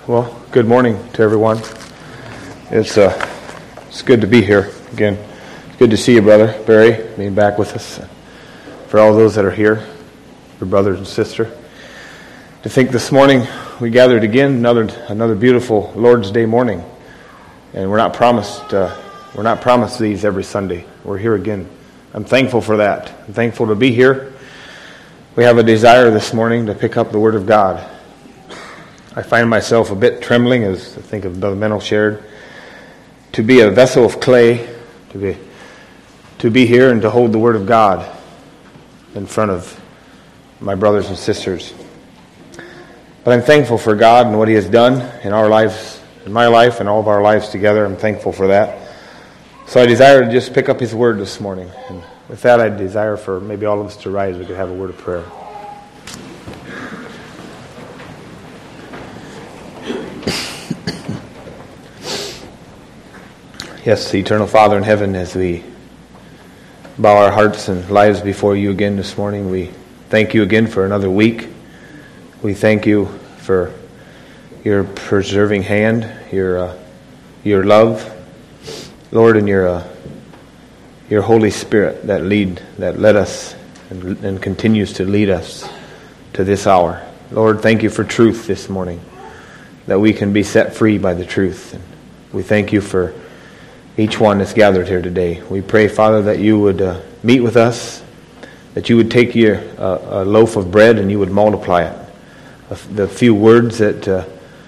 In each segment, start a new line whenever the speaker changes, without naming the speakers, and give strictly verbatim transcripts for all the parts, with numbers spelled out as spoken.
Well, good morning to everyone. It's uh, it's good to be here again. It's good to see you, Brother Barry, being back with us. For all those that are here, your brothers and sister, to think this morning we gathered again, another another beautiful Lord's Day morning, and we're not promised uh, we're not promised these every Sunday. We're here again. I'm thankful for that. I'm thankful to be here. We have a desire this morning to pick up the Word of God. I find myself a bit trembling, as I think of Brother Mennel shared, to be a vessel of clay, to be to be here and to hold the Word of God in front of my brothers and sisters. But I'm thankful for God and what He has done in our lives, in my life and all of our lives together. I'm thankful for that. So I desire to just pick up His Word this morning. And with that, I desire for maybe all of us to rise. We could have a word of prayer. Yes, Eternal Father in heaven, as we bow our hearts and lives before you again this morning, we thank you again for another week. We thank you for your preserving hand, your uh, your love, Lord, and your uh, your Holy Spirit that lead that led us and, and continues to lead us to this hour. Lord, thank you for truth this morning, that we can be set free by the truth. And we thank you for each one that's gathered here today. We pray, Father, that you would uh, meet with us, that you would take your uh, a loaf of bread and you would multiply it. The few words that uh,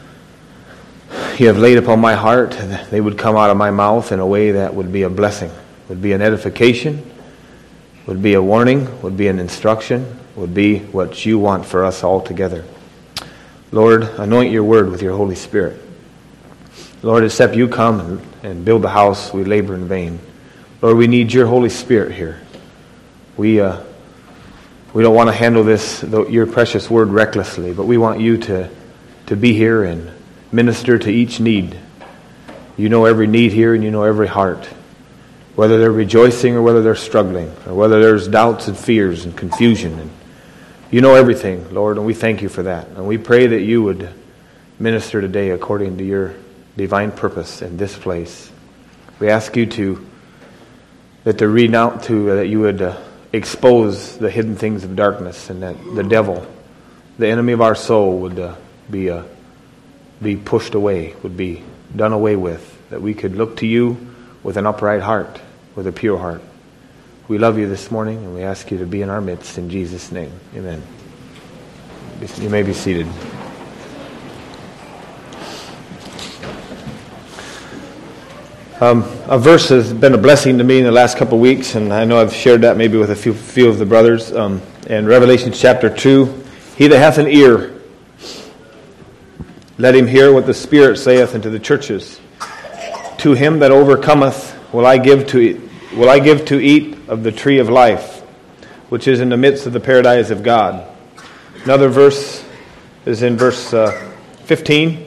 you have laid upon my heart, they would come out of my mouth in a way that would be a blessing, would be an edification, would be a warning, would be an instruction, would be what you want for us all together. Lord, anoint your word with your Holy Spirit. Lord, except you come and, and build the house, we labor in vain. Lord, we need your Holy Spirit here. We uh, we don't want to handle this, your precious word, recklessly, but we want you to, to be here and minister to each need. You know every need here and you know every heart, whether they're rejoicing or whether they're struggling, or whether there's doubts and fears and confusion. And you know everything, Lord, and we thank you for that. And we pray that you would minister today according to your divine purpose in this place. We ask you to that the renounce to uh, that you would uh, expose the hidden things of darkness, and that the devil, the enemy of our soul, would uh, be uh, be pushed away, would be done away with. That we could look to you with an upright heart, with a pure heart. We love you this morning, and we ask you to be in our midst in Jesus' name. Amen. You may be seated. Um, a verse has been a blessing to me in the last couple of weeks, and I know I've shared that maybe with a few, few of the brothers. Um, in Revelation chapter two, he that hath an ear, let him hear what the Spirit saith unto the churches. To him that overcometh will I give to eat, will I give to eat of the tree of life, which is in the midst of the paradise of God. Another verse is in verse uh, fifteen.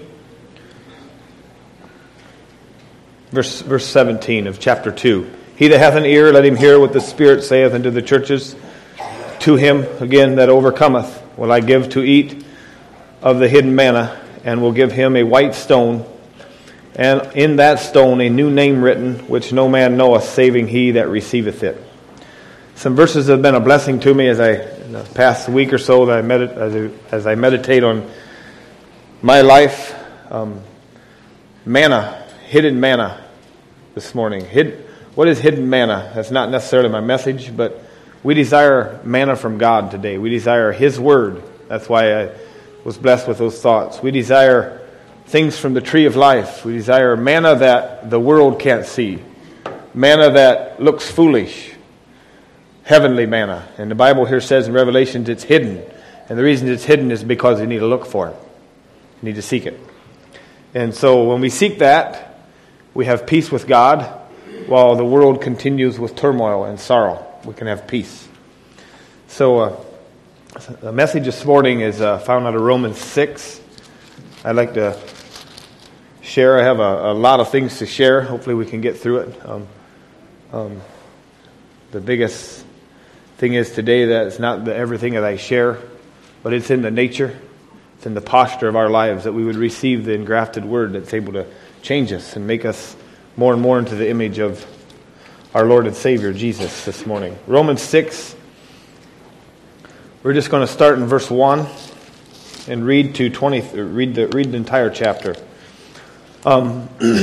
Verse, verse seventeen of chapter two. He that hath an ear, let him hear what the Spirit saith unto the churches. To him, again, that overcometh, will I give to eat of the hidden manna, and will give him a white stone, and in that stone a new name written, which no man knoweth, saving he that receiveth it. Some verses have been a blessing to me as I, in the past week or so, that I medit, as, I, as I meditate on my life. Um, manna, hidden manna. This morning. Hid, what is hidden manna? That's not necessarily my message, but we desire manna from God today. We desire His Word. That's why I was blessed with those thoughts. We desire things from the tree of life. We desire manna that the world can't see. Manna that looks foolish. Heavenly manna. And the Bible here says in Revelations it's hidden. And the reason it's hidden is because you need to look for it. You need to seek it. And so when we seek that, we have peace with God, while the world continues with turmoil and sorrow. We can have peace. So uh, the message this morning is uh, found out of Romans six. I'd like to share. I have a, a lot of things to share. Hopefully we can get through it. Um, um, the biggest thing is today that it's not the, everything that I share, but it's in the nature It's in the posture of our lives that we would receive the engrafted word that's able to change us and make us more and more into the image of our Lord and Savior, Jesus, this morning. Romans six, we're just going to start in verse one and read to twenty. Read the read the entire chapter. Um,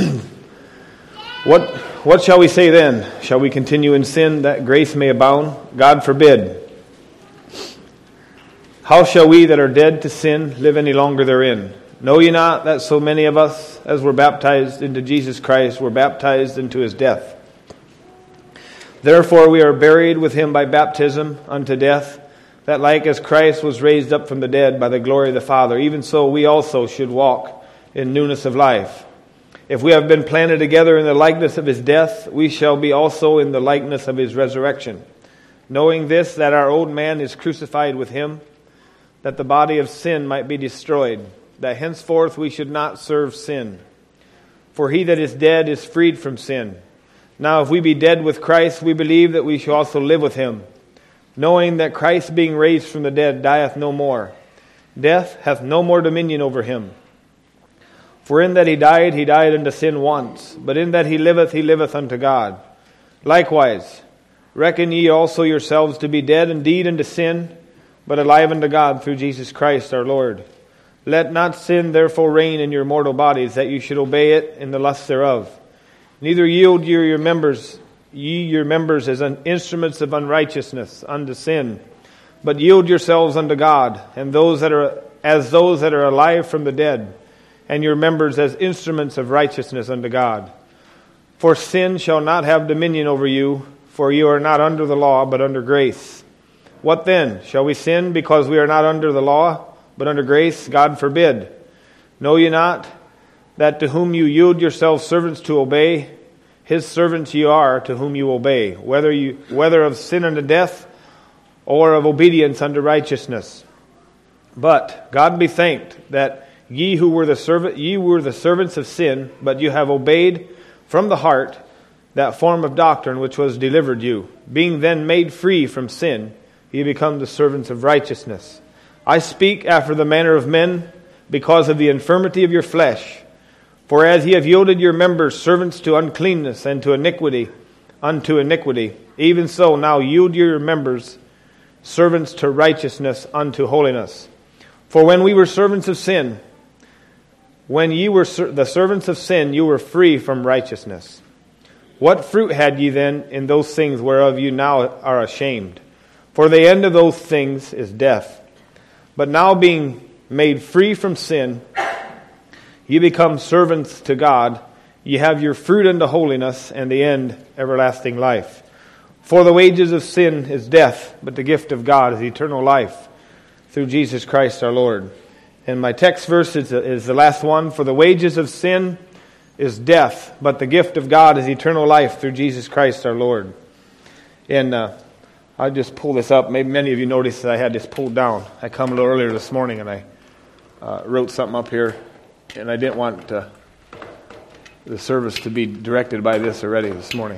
what what shall we say then? Shall we continue in sin that grace may abound? God forbid. How shall we that are dead to sin live any longer therein? Know ye not that so many of us, as were baptized into Jesus Christ, were baptized into his death? Therefore we are buried with him by baptism unto death, that like as Christ was raised up from the dead by the glory of the Father, even so we also should walk in newness of life. If we have been planted together in the likeness of his death, we shall be also in the likeness of his resurrection. Knowing this, that our old man is crucified with him, that the body of sin might be destroyed, that henceforth we should not serve sin. For he that is dead is freed from sin. Now if we be dead with Christ, we believe that we shall also live with him, knowing that Christ being raised from the dead dieth no more. Death hath no more dominion over him. For in that he died, he died unto sin once, but in that he liveth, he liveth unto God. Likewise, reckon ye also yourselves to be dead indeed unto sin, but alive unto God through Jesus Christ our Lord. Let not sin therefore reign in your mortal bodies, that you should obey it in the lust thereof. Neither yield ye your members, ye your members as instruments of unrighteousness unto sin, but yield yourselves unto God, and those that are as those that are alive from the dead, and your members as instruments of righteousness unto God. For sin shall not have dominion over you, for you are not under the law, but under grace. What then? Shall we sin because we are not under the law, but under grace? God forbid. Know ye not that to whom you yield yourselves servants to obey, his servants ye are to whom you obey, whether you whether of sin unto death, or of obedience unto righteousness. But God be thanked that ye who were the servant ye were the servants of sin, but you have obeyed from the heart that form of doctrine which was delivered you. Being then made free from sin, ye become the servants of righteousness. I speak after the manner of men, because of the infirmity of your flesh. For as ye have yielded your members servants to uncleanness and to iniquity, unto iniquity, even so now yield your members servants to righteousness unto holiness. For when we were servants of sin, when ye were ser- the servants of sin, you were free from righteousness. What fruit had ye then in those things whereof you now are ashamed? For the end of those things is death. But now being made free from sin, ye become servants to God. Ye have your fruit unto holiness, and the end everlasting life. For the wages of sin is death, but the gift of God is eternal life through Jesus Christ our Lord. And my text verse is, is the last one. For the wages of sin is death, but the gift of God is eternal life through Jesus Christ our Lord. And uh, I'll just pull this up. Maybe many of you noticed that I had this pulled down. I come a little earlier this morning and I uh, wrote something up here, and I didn't want uh, the service to be directed by this already this morning.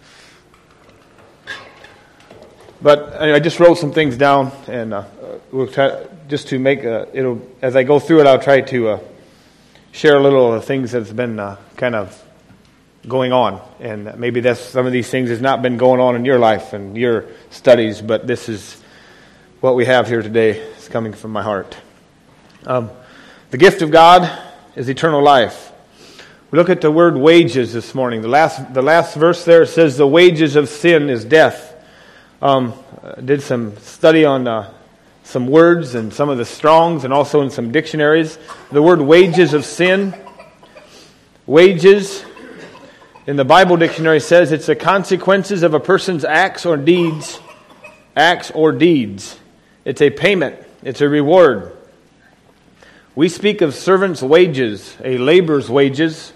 But I just wrote some things down, and uh, we'll try just to make a, it'll as I go through it, I'll try to uh, share a little of the things that's been uh, kind of going on, and maybe that's some of these things has not been going on in your life and your studies, but this is what we have here today. It's coming from my heart. Um, the gift of God is eternal life. We look at the word wages this morning. The last the last verse there says the wages of sin is death. Um, I did some study on uh, some words and some of the Strongs, and also in some dictionaries. The word wages of sin, wages, in the Bible dictionary says it's the consequences of a person's acts or deeds, acts or deeds. It's a payment. It's a reward. We speak of servant's wages, a laborer's wages,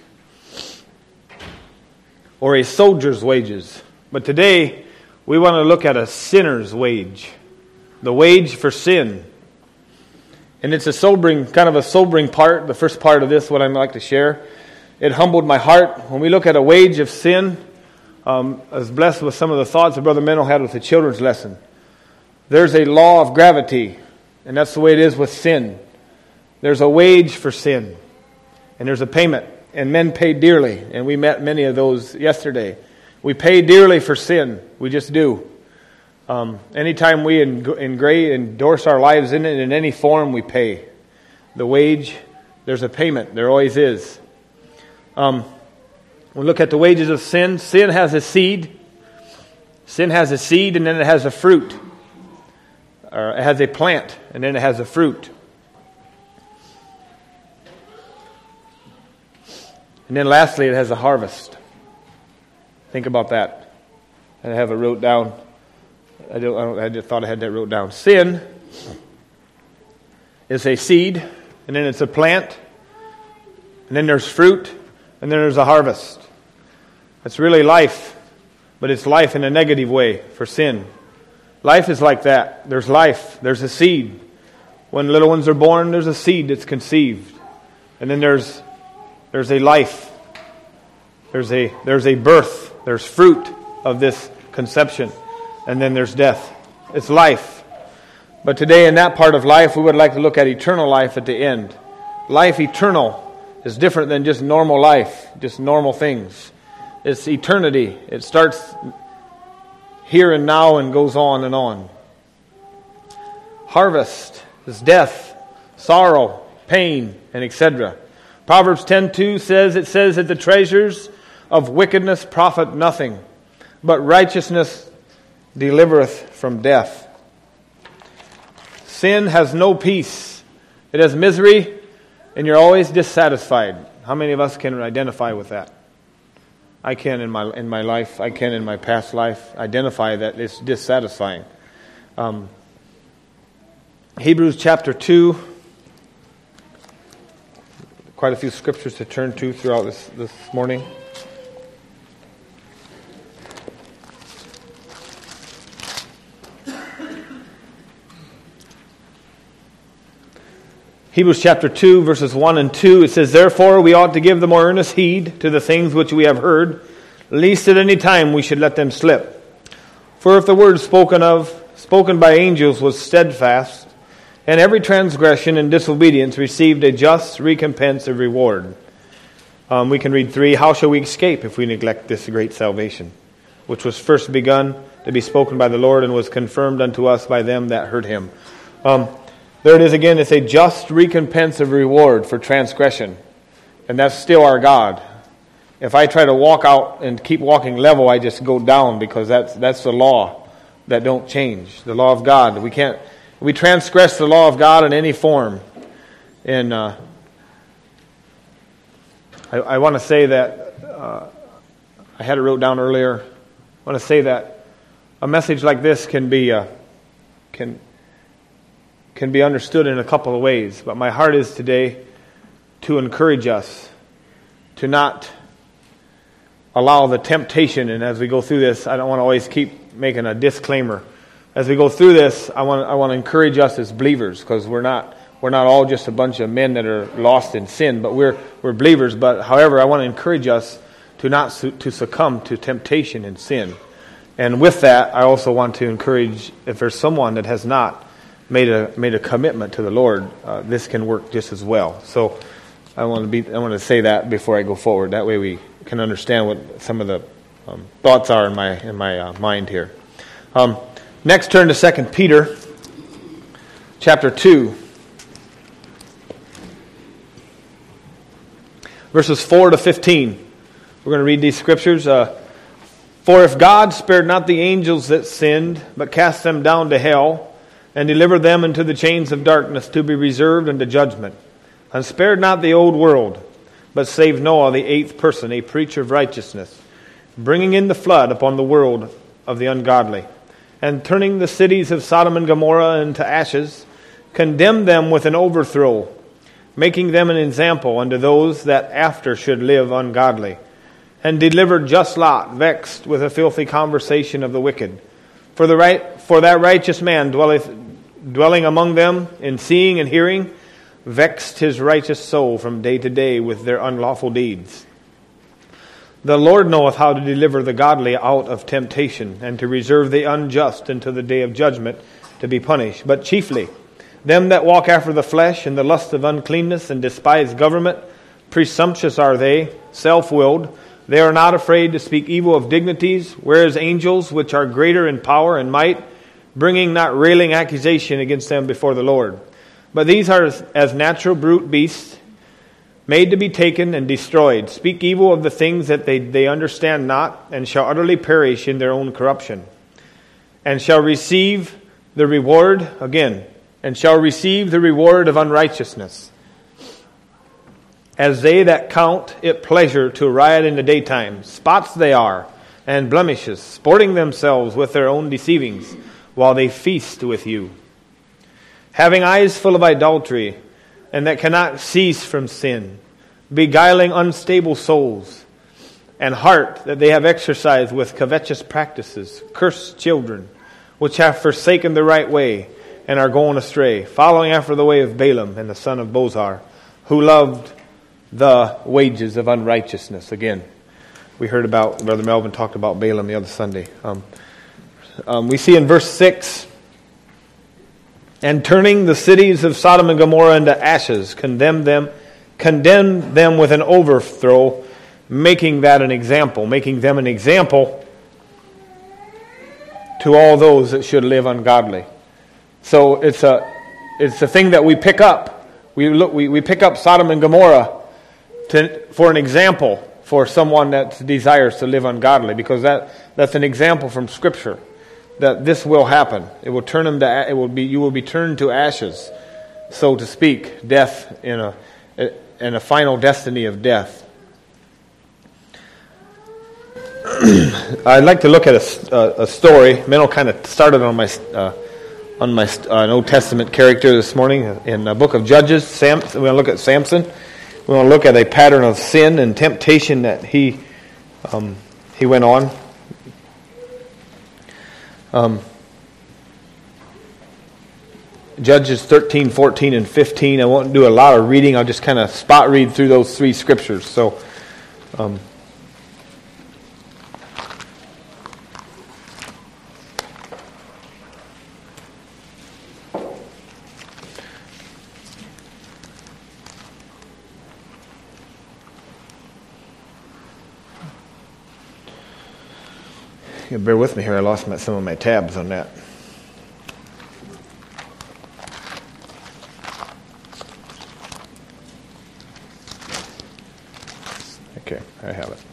or a soldier's wages. But today, we want to look at a sinner's wage, the wage for sin. And it's a sobering, kind of a sobering part, the first part of this, what I'd like to share. It humbled my heart. When we look at a wage of sin, um, I was blessed with some of the thoughts that Brother Mennel had with the children's lesson. There's a law of gravity, and that's the way it is with sin. There's a wage for sin, and there's a payment, and men pay dearly, and we met many of those yesterday. We pay dearly for sin. We just do. Um, anytime we engrave, endorse our lives in it in any form, we pay. The wage, there's a payment. There always is. Um, we look at the wages of sin. Sin has a seed. Sin has a seed, and then it has a fruit. Or it has a plant, and then it has a fruit. And then lastly, it has a harvest. Think about that. I have it wrote down. I, don't, I, don't, I just thought I had that wrote down. Sin is a seed, and then it's a plant, and then there's fruit, and then there's a harvest. It's really life, but it's life in a negative way for sin. Life is like that. There's life. There's a seed. When little ones are born, there's a seed that's conceived. And then there's there's a life. There's a there's a birth. There's fruit of this conception. And then there's death. It's life. But today in that part of life, we would like to look at eternal life at the end. Life eternal is different than just normal life, just normal things. It's eternity. It starts here and now and goes on and on. Harvest is death, sorrow, pain, and et cetera. Proverbs ten two says, it says that the treasures of wickedness profit nothing, but righteousness delivereth from death. Sin has no peace. It has misery, and you're always dissatisfied. How many of us can identify with that? I can in my in my life. I can in my past life identify that it's dissatisfying. Um, Hebrews chapter two. Quite a few scriptures to turn to throughout this, this morning. Hebrews chapter two, verses one and two, it says, Therefore we ought to give the more earnest heed to the things which we have heard, lest at any time we should let them slip. For if the word spoken of, spoken by angels was steadfast, and every transgression and disobedience received a just recompense of reward. Um, we can read three. How shall we escape if we neglect this great salvation, which was first begun to be spoken by the Lord and was confirmed unto us by them that heard him? Um, there it is again. It's a just recompense of reward for transgression. And that's still our God. If I try to walk out and keep walking level, I just go down because that's that's the law that don't change. The law of God. We can't... We transgress the law of God in any form. And uh, I, I want to say that, uh, I had it wrote down earlier, I want to say that a message like this can be uh, can can be understood in a couple of ways. But my heart is today to encourage us to not allow the temptation, and as we go through this, I don't want to always keep making a disclaimer. As we go through this, I want I want to encourage us as believers, because we're not we're not all just a bunch of men that are lost in sin, but we're we're believers. But however, I want to encourage us to not su- to succumb to temptation and sin. And with that, I also want to encourage, if there's someone that has not made a made a commitment to the Lord, uh, this can work just as well. So I want to be I want to say that before I go forward. That way we can understand what some of the um, thoughts are in my in my uh, mind here. Um, Next, turn to Second Peter, chapter two, verses four to fifteen. We're going to read these scriptures. Uh, For if God spared not the angels that sinned, but cast them down to hell, and delivered them into the chains of darkness to be reserved unto judgment, and spared not the old world, but saved Noah, the eighth person, a preacher of righteousness, bringing in the flood upon the world of the ungodly, and turning the cities of Sodom and Gomorrah into ashes, condemned them with an overthrow, making them an example unto those that after should live ungodly, and delivered just Lot, vexed with a filthy conversation of the wicked. For the right, for that righteous man dwelleth, dwelling among them, in seeing and hearing, vexed his righteous soul from day to day with their unlawful deeds. The Lord knoweth how to deliver the godly out of temptation, and to reserve the unjust until the day of judgment to be punished. But chiefly, Them that walk after the flesh and the lust of uncleanness and despise government, presumptuous are they, self-willed. They are not afraid to speak evil of dignities, whereas angels, which are greater in power and might, bringing not railing accusation against them before the Lord. But these are as natural brute beasts, made to be taken and destroyed. Speak evil of the things that they, they understand not, and shall utterly perish in their own corruption. And shall receive the reward, again, and shall receive the reward of unrighteousness, as they that count it pleasure to riot in the daytime. Spots they are, and blemishes, sporting themselves with their own deceivings, while they feast with you. Having eyes full of idolatry, and that cannot cease from sin, beguiling unstable souls, and heart that they have exercised with covetous practices, cursed children, which have forsaken the right way, and are going astray, following after the way of Balaam and the son of Bozar, who loved the wages of unrighteousness. Again, we heard about, Brother Melvin talked about Balaam the other Sunday. Um, um, we see in verse six, and turning the cities of Sodom and Gomorrah into ashes, condemned them, condemned them with an overthrow, making that an example, making them an example to all those that should live ungodly. So it's a it's a thing that we pick up. We look we, we pick up Sodom and Gomorrah to, for an example for someone that desires to live ungodly, because that, that's an example from Scripture that this will happen. It will turn them to it will be you will be turned to ashes, so to speak, death in a in a final destiny of death. I'd like to look at a, a, a story. Menno kind of started on my uh, on my uh, Old Testament character this morning in the book of Judges. Sam, we're going to look at Samson. We're going to look at a pattern of sin and temptation that he um, he went on. Um, Judges thirteen, fourteen, and fifteen. I won't do a lot of reading. I'll just kind of spot read through those three scriptures. So. Um, You bear with me here. I lost my, some of my tabs on that. Okay, I have it.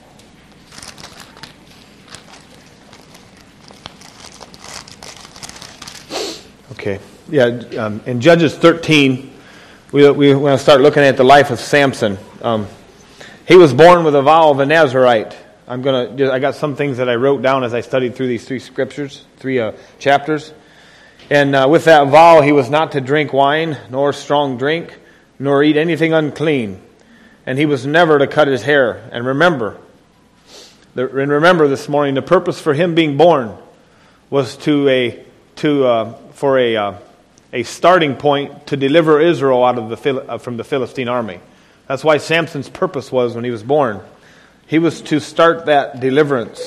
Okay, yeah. Um, in Judges thirteen, we we want to start looking at the life of Samson. Um, he was born with a vow of a Nazirite. I'm gonna. I got some things that I wrote down as I studied through these three scriptures, three uh, chapters. And uh, with that vow, he was not to drink wine, nor strong drink, nor eat anything unclean, and he was never to cut his hair. And remember, the, and remember this morning, the purpose for him being born was to a to uh, for a uh, a starting point to deliver Israel out of the uh, from the Philistine army. That's why Samson's purpose was when he was born. He was to start that deliverance.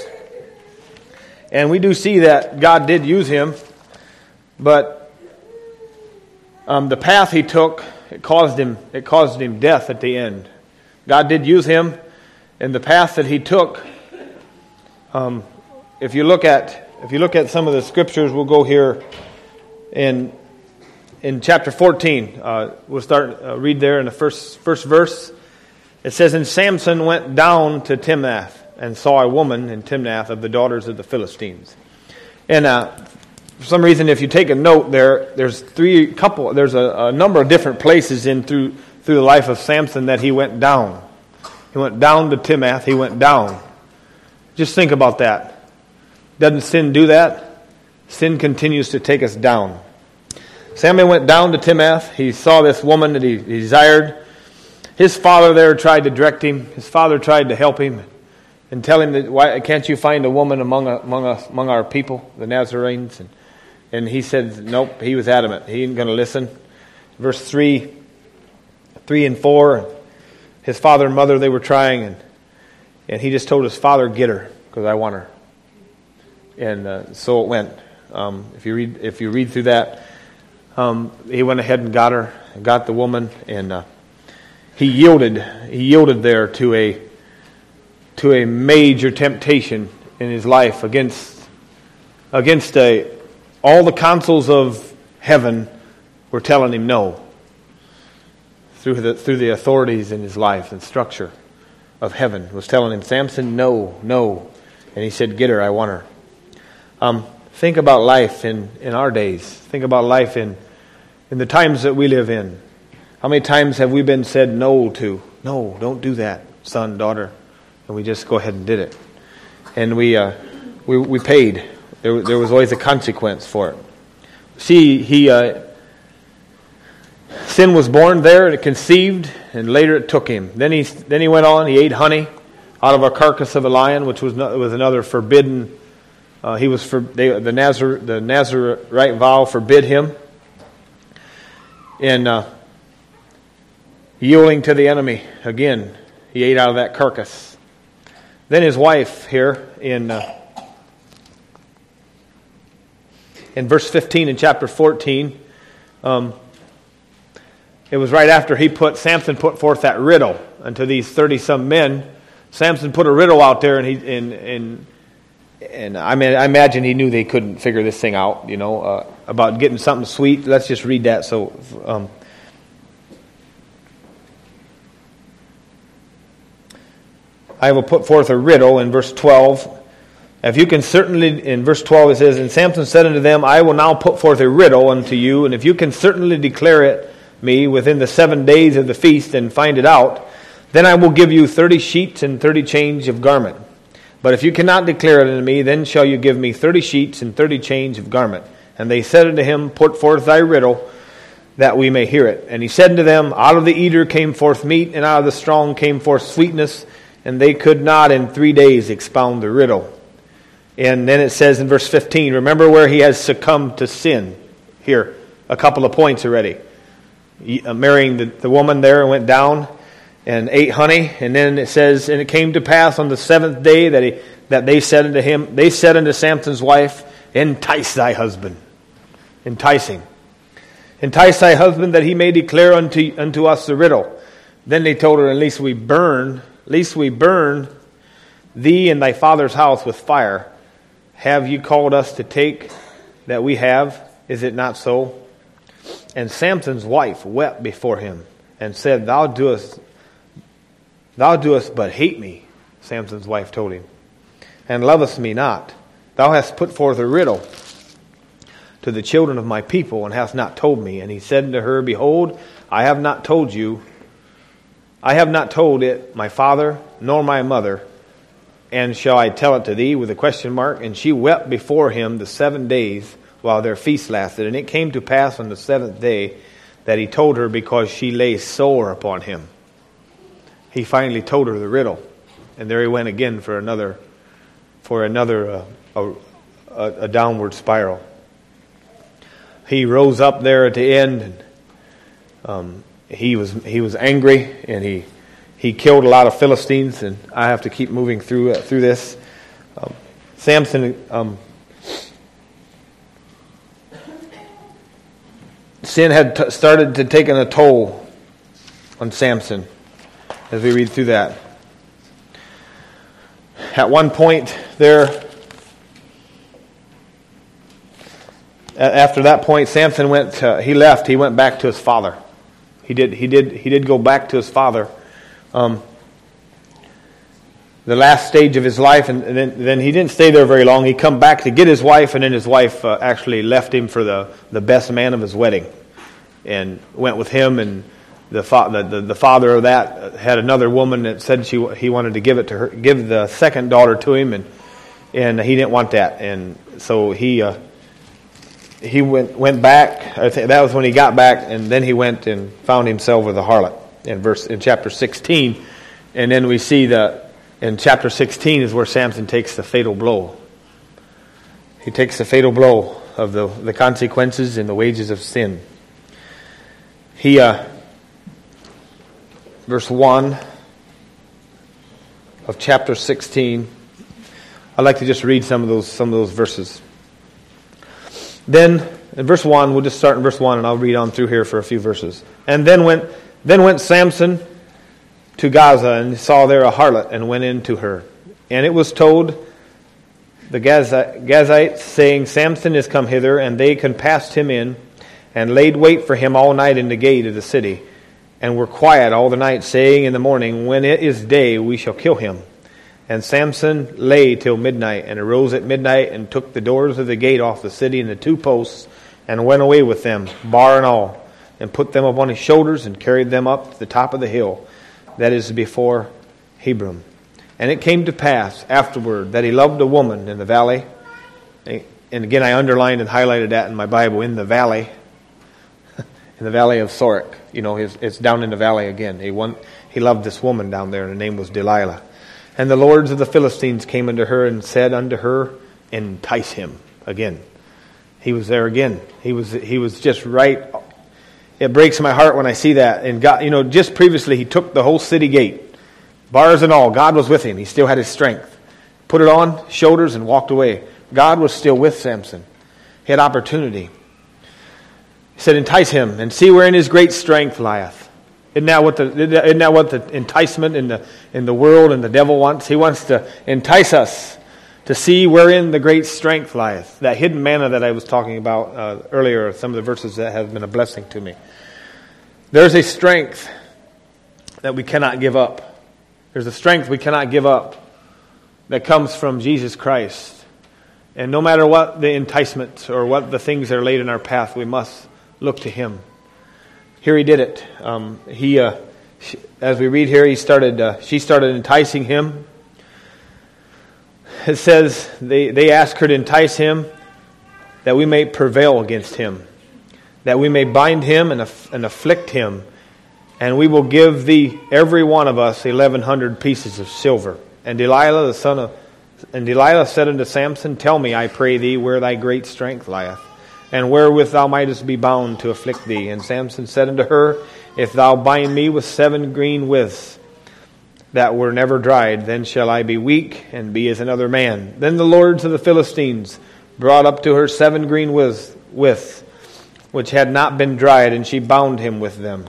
And we do see that God did use him, but um, the path he took, it caused him it caused him death at the end. God did use him, and the path that he took, um, if you look at if you look at some of the scriptures, we'll go here in in chapter fourteen. Uh, we'll start uh, read there in the first first verse. It says, and Samson went down to Timnath and saw a woman in Timnath of the daughters of the Philistines. And uh, for some reason, if you take a note there, there's three couple. There's a, a number of different places in through through the life of Samson that he went down. He went down to Timnath. He went down. Just think about that. Doesn't sin do that? Sin continues to take us down. Samuel went down to Timnath. He saw this woman that he desired. His father there tried to direct him. His father tried to help him and tell him that, why can't you find a woman among among us, among our people, the Nazarenes? And, and he said, nope. He was adamant. He ain't going to listen. Verse three, three and four. His father and mother, they were trying, and and he just told his father, get her, because I want her. And uh, so it went. Um, if you read if you read through that, um, he went ahead and got her, got the woman, and uh, he yielded. He yielded there to a to a major temptation in his life against against a, all the councils of heaven were telling him no. Through the through the authorities in his life and structure of heaven was telling him, Samson, no, no. And he said, get her, I want her. Um, think about life in, in our days. Think about life in, in the times that we live in. How many times have we been said no to? No, don't do that, son, daughter. And we just go ahead and did it. And we uh, we, we paid. There, there was always a consequence for it. See, he uh, sin was born there, and it conceived, and later it took him. Then he then he went on. He ate honey out of a carcass of a lion, which was no, was another forbidden. Uh, he was for they, the Nazar the Nazarite vow forbid him. And uh, yielding to the enemy again, he ate out of that carcass. Then his wife here in uh, in verse fifteen in chapter fourteen. Um, It was right after he put Samson put forth that riddle unto these thirty some men. Samson put a riddle out there, and he and and and I mean I imagine he knew they couldn't figure this thing out. You know uh, about getting something sweet. Let's just read that. So, um, I will put forth a riddle in verse twelve. If you can certainly, in verse twelve it says, and Samson said unto them, I will now put forth a riddle unto you, and if you can certainly declare it me within the seven days of the feast and find it out, then I will give you thirty sheets and thirty change of garment. But if you cannot declare it unto me, then shall you give me thirty sheets and thirty change of garment. And they said unto him, put forth thy riddle, that we may hear it. And he said unto them, out of the eater came forth meat, and out of the strong came forth sweetness, and they could not in three days expound the riddle. And then it says in verse fifteen, remember where he has succumbed to sin. Here, a couple of points already. Marrying the, the woman there and went down and ate honey. And then it says, and it came to pass on the seventh day that he that they said unto him, they said unto Samson's wife, entice thy husband. Enticing. Entice thy husband that he may declare unto, unto us the riddle. Then they told her, at least we burn, at least we burn thee and thy father's house with fire. Have you called us to take that we have? Is it not so? And Samson's wife wept before him and said, Thou doest, thou doest but hate me, Samson's wife told him, and lovest me not. Thou hast put forth a riddle to the children of my people, and hast not told me. And he said unto her, Behold, I have not told you, I have not told it my father nor my mother, and shall I tell it to thee? With a question mark. And she wept before him the seven days while their feast lasted. And it came to pass on the seventh day that he told her, because she lay sore upon him. He finally told her the riddle, and there he went again for another, for another uh, a, a downward spiral. He rose up there at the end, and um, he was he was angry, and he he killed a lot of Philistines. And I have to keep moving through uh, through this. Um, Samson. Um, Sin had t- started to take a toll on Samson as we read through that. At one point there, after that point, Samson went. To, he left. He went back to his father. He did. He did. He did go back to his father. Um, the last stage of his life, and, and then, then he didn't stay there very long. He come back to get his wife, and then his wife uh, actually left him for the, the best man of his wedding, and went with him. And the, fa- the, the the father of that had another woman that said she he wanted to give it to her, give the second daughter to him, and and he didn't want that, and so he uh, he went went back. I think that was when he got back, and then he went and found himself with a harlot in verse in chapter sixteen, and then we see the. In chapter sixteen is where Samson takes the fatal blow. He takes the fatal blow of the, the consequences and the wages of sin. He, uh, verse one of chapter sixteen. I'd like to just read some of those some of those verses. Then in verse one, we'll just start in verse one, and I'll read on through here for a few verses. And then went, then went Samson to Gaza, and saw there a harlot, and went in to her. And it was told the Gazites, saying, Samson is come hither, and they compassed him in, and laid wait for him all night in the gate of the city, and were quiet all the night, saying in the morning, when it is day, we shall kill him. And Samson lay till midnight, and arose at midnight, and took the doors of the gate off the city and the two posts, and went away with them, bar and all, and put them upon his shoulders, and carried them up to the top of the hill that is before Hebron. And it came to pass afterward that he loved a woman in the valley. And again, I underlined and highlighted that in my Bible, in the valley. In the valley of Sorek. You know, it's down in the valley again. He won, he loved this woman down there, and her name was Delilah. And the lords of the Philistines came unto her and said unto her, entice him. Again. He was there again. He was he was just right. It breaks my heart when I see that. And God, you know, just previously he took the whole city gate. Bars and all. God was with him. He still had his strength. Put it on, shoulders, and walked away. God was still with Samson. He had opportunity. He said, entice him, and see wherein his great strength lieth. Isn't that what the, isn't that what the enticement in the, in the world and the devil wants? He wants to entice us to see wherein the great strength lieth. That hidden manna that I was talking about uh, earlier, some of the verses that have been a blessing to me. There's a strength that we cannot give up. There's a strength we cannot give up that comes from Jesus Christ. And no matter what the enticements or what the things that are laid in our path, we must look to Him. Here he did it. Um, he, uh, she, as we read here, he started. Uh, she started enticing him. It says they, they asked her to entice him that we may prevail against him, that we may bind him and, aff- and afflict him, and we will give thee every one of us eleven hundred pieces of silver. And Delilah the son of and Delilah said unto Samson, tell me, I pray thee, where thy great strength lieth, and wherewith thou mightest be bound to afflict thee. And Samson said unto her, if thou bind me with seven green withs that were never dried, then shall I be weak and be as another man. Then the lords of the Philistines brought up to her seven green withs, withs which had not been dried, and she bound him with them.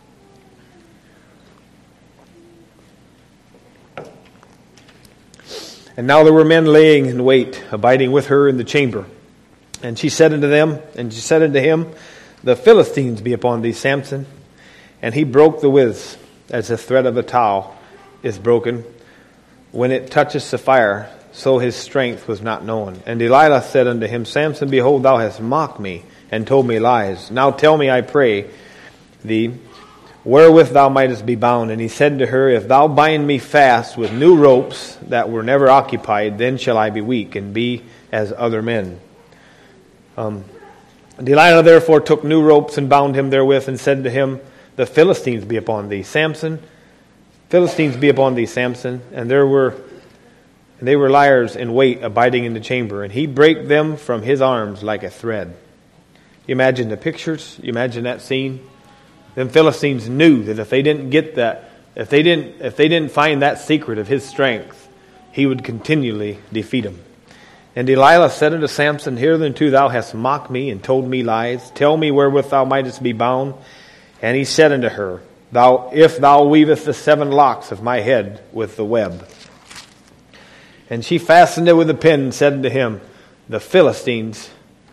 And now there were men laying in wait, abiding with her in the chamber. And she said unto them, and she said unto him, the Philistines be upon thee, Samson. And he broke the withs, as the thread of a towel is broken when it touches the fire, so his strength was not known. And Delilah said unto him, Samson, behold, thou hast mocked me, and told me lies. Now tell me, I pray thee, wherewith thou mightest be bound. And he said to her, if thou bind me fast with new ropes that were never occupied, then shall I be weak, and be as other men. Um, Delilah therefore took new ropes and bound him therewith, and said to him, the Philistines be upon thee, Samson. Philistines be upon thee, Samson. And there were and they were liars in wait, abiding in the chamber, and he brake them from his arms like a thread. You imagine the pictures? You imagine that scene? Them Philistines knew that if they didn't get that, if they didn't, if they didn't find that secret of his strength, he would continually defeat them. And Delilah said unto Samson, hitherto thou hast mocked me and told me lies. Tell me wherewith thou mightest be bound. And he said unto her, Thou, if thou weavest the seven locks of my head with the web. And she fastened it with a pin and said unto him, the Philistines,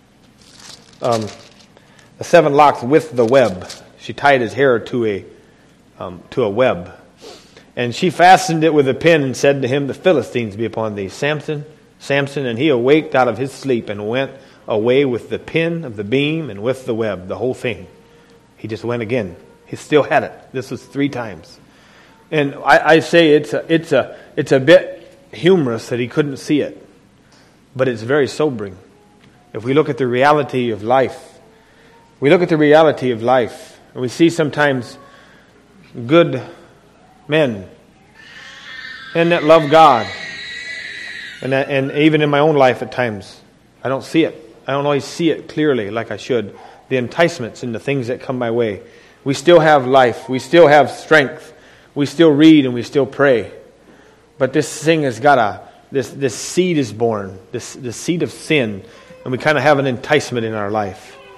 um, the seven locks with the web. She tied his hair to a um, to a web. And she fastened it with a pin and said to him, the Philistines be upon thee, Samson, Samson. And he awaked out of his sleep and went away with the pin of the beam and with the web, the whole thing. He just went again. He still had it. This was three times. And I, I say it's a, it's a, it's a bit humorous that he couldn't see it. But it's very sobering. If we look at the reality of life, we look at the reality of life, and we see sometimes good men, men that love God. And that, and even in my own life at times, I don't see it. I don't always see it clearly like I should. The enticements and the things that come my way. We still have life. We still have strength. We still read and we still pray. But this thing has got a, this, this seed is born. This, this seed of sin. And we kind of have an enticement in our life.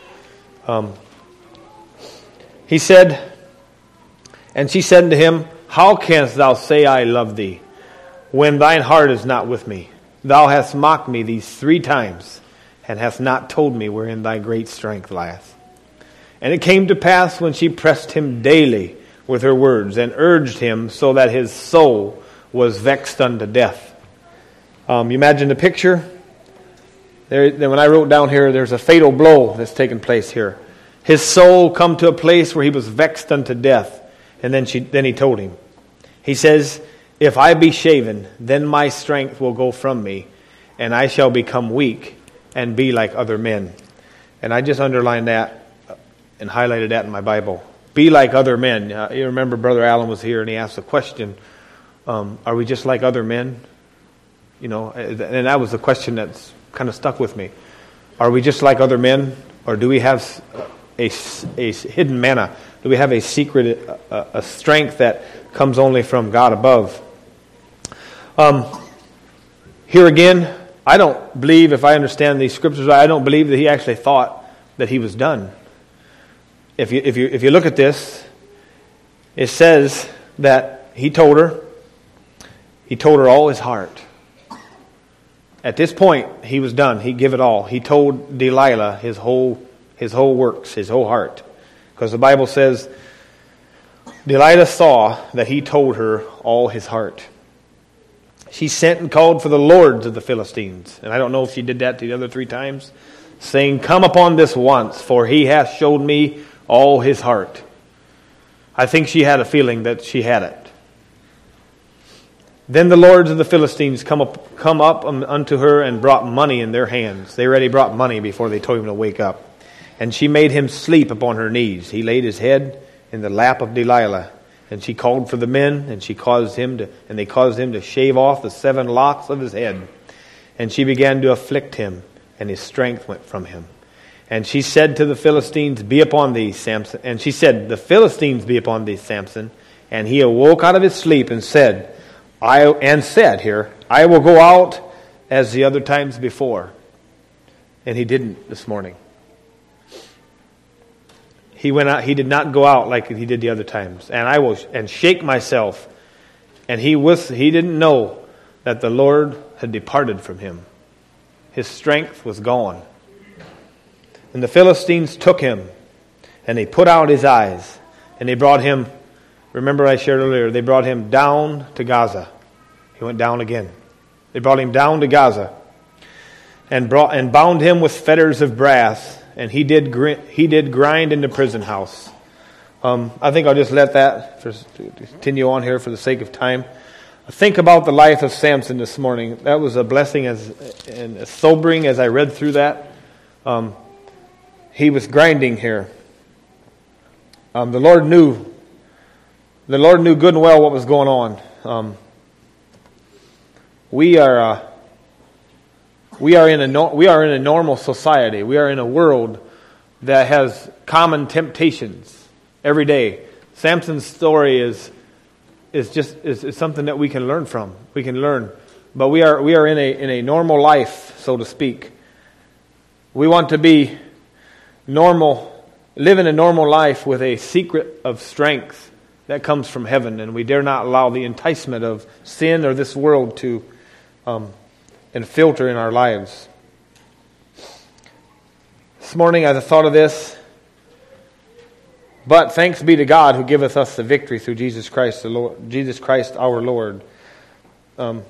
Um, he said, and she said unto him, How canst thou say, I love thee, when thine heart is not with me? Thou hast mocked me these three times, and hast not told me wherein thy great strength lieth. And it came to pass, when she pressed him daily with her words, and urged him so that his soul was vexed unto death. Um, you imagine the picture? There, then when I wrote down here, there's a fatal blow that's taken place here. His soul come to a place where he was vexed unto death. And then she, then he told him. He says, If I be shaven, then my strength will go from me, and I shall become weak and be like other men. And I just underlined that and highlighted that in my Bible. Be like other men. Uh, you remember Brother Allen was here and he asked the question, um, are we just like other men? You know, and that was the question that's kind of stuck with me. Are we just like other men, or do we have a, a hidden manna? Do we have a secret, a, a strength that comes only from God above? Um, here again, I don't believe, if I understand these scriptures, I don't believe that he actually thought that he was done. If you if you if you look at this, it says that he told her, he told her all his heart. At this point, he was done. He gave it all. He told Delilah his whole his whole works, his whole heart. Because the Bible says, Delilah saw that he told her all his heart. She sent and called for the lords of the Philistines. And I don't know if she did that the other three times. Saying, Come upon this once, for he hath showed me all his heart. I think she had a feeling that she had it. Then the lords of the Philistines come up, come up unto her and brought money in their hands. They already brought money before they told him to wake up. And she made him sleep upon her knees. He laid his head in the lap of Delilah. And she called for the men, and she caused him to, and they caused him to shave off the seven locks of his head. And she began to afflict him, and his strength went from him. And she said to the Philistines, Be upon thee, Samson. And she said, The Philistines be upon thee, Samson. And he awoke out of his sleep and said, I and said here, I will go out as the other times before. And he didn't this morning. He went out. He did not go out like he did the other times. And I will and shake myself. And he was he didn't know that the Lord had departed from him. His strength was gone. And the Philistines took him, and they put out his eyes, and they brought him. Remember, I shared earlier. They brought him down to Gaza. He went down again. They brought him down to Gaza, and brought and bound him with fetters of brass. And he did gr- he did grind in the prison house. Um, I think I'll just let that for, continue on here for the sake of time. Think about the life of Samson this morning. That was a blessing as and as sobering as I read through that. Um, he was grinding here. Um, the Lord knew. The Lord knew good and well what was going on. Um, we are. Uh, We are in a no, we are in a normal society. We are in a world that has common temptations every day. Samson's story is is just is, is something that we can learn from. We can learn, but we are we are in a in a normal life, so to speak. We want to be normal, live in a normal life with a secret of strength that comes from heaven, and we dare not allow the enticement of sin or this world to. Um, and filter in our lives. This morning as I thought of this, but thanks be to God who giveth us the victory through Jesus Christ, the Lord, Jesus Christ our Lord. Um,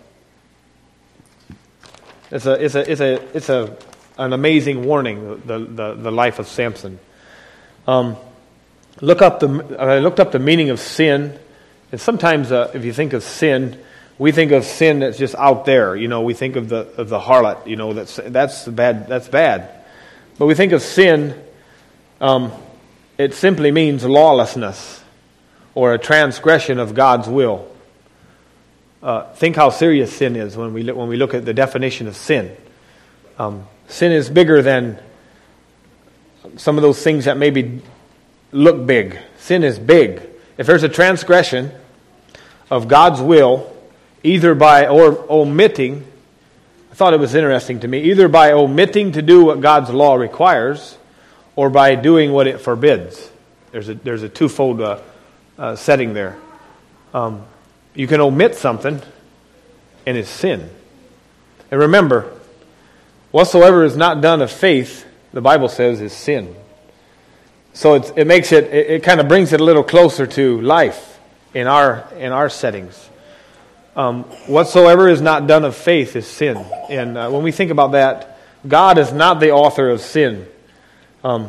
it's a it's a it's a it's a an amazing warning. The the, the life of Samson. Um, look up the I looked up the meaning of sin, and sometimes uh, if you think of sin. We think of sin that's just out there, you know. We think of the of the harlot, you know. That's that's bad. That's bad. But we think of sin. Um, it simply means lawlessness or a transgression of God's will. Uh, think how serious sin is when we look, when we look at the definition of sin. Um, sin is bigger than some of those things that maybe look big. Sin is big. If there's a transgression of God's will. Either by or omitting, I thought it was interesting to me, either by omitting to do what God's law requires, or by doing what it forbids. There's a, there's a twofold uh, uh, setting there. Um, you can omit something, and it's sin. And remember, whatsoever is not done of faith, the Bible says, is sin. So it's, it makes it, it, it kind of brings it a little closer to life in our in our settings. Um, whatsoever is not done of faith is sin. And uh, when we think about that, God is not the author of sin. Um,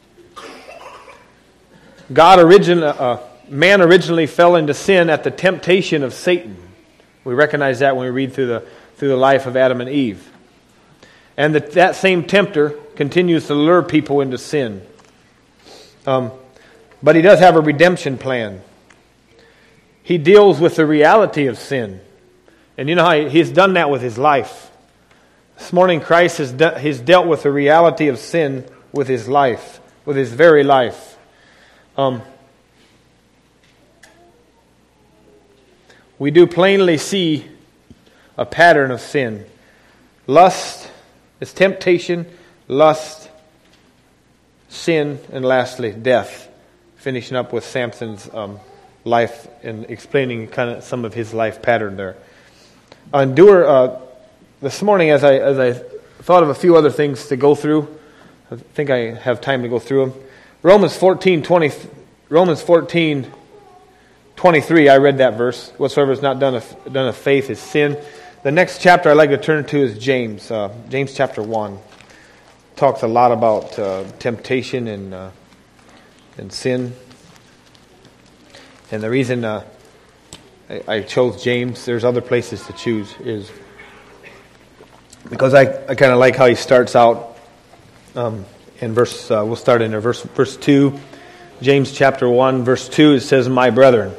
God origin, uh, man originally fell into sin at the temptation of Satan. We recognize that when we read through the through the life of Adam and Eve. And that that same tempter continues to lure people into sin. Um, but he does have a redemption plan. He deals with the reality of sin. And you know how he, he's done that with his life. This morning Christ has, de- has dealt with the reality of sin with his life, with his very life. Um, we do plainly see a pattern of sin. Lust is temptation, lust, sin, and lastly, death. Finishing up with Samson's um, life and explaining kind of some of his life pattern there. Endure. Uh, this morning, as I as I thought of a few other things to go through, I think I have time to go through them. Romans fourteen twenty, Romans fourteen twenty-three. I read that verse. Whatsoever is not done of done of faith is sin. The next chapter I'd like to turn to is James. Uh, James chapter one. Talks a lot about uh, temptation and uh, and sin. And the reason uh, I, I chose James, there's other places to choose, is because I, I kind of like how he starts out um, in verse, uh, we'll start in there, verse, verse two. James chapter one, verse two, it says, my brethren.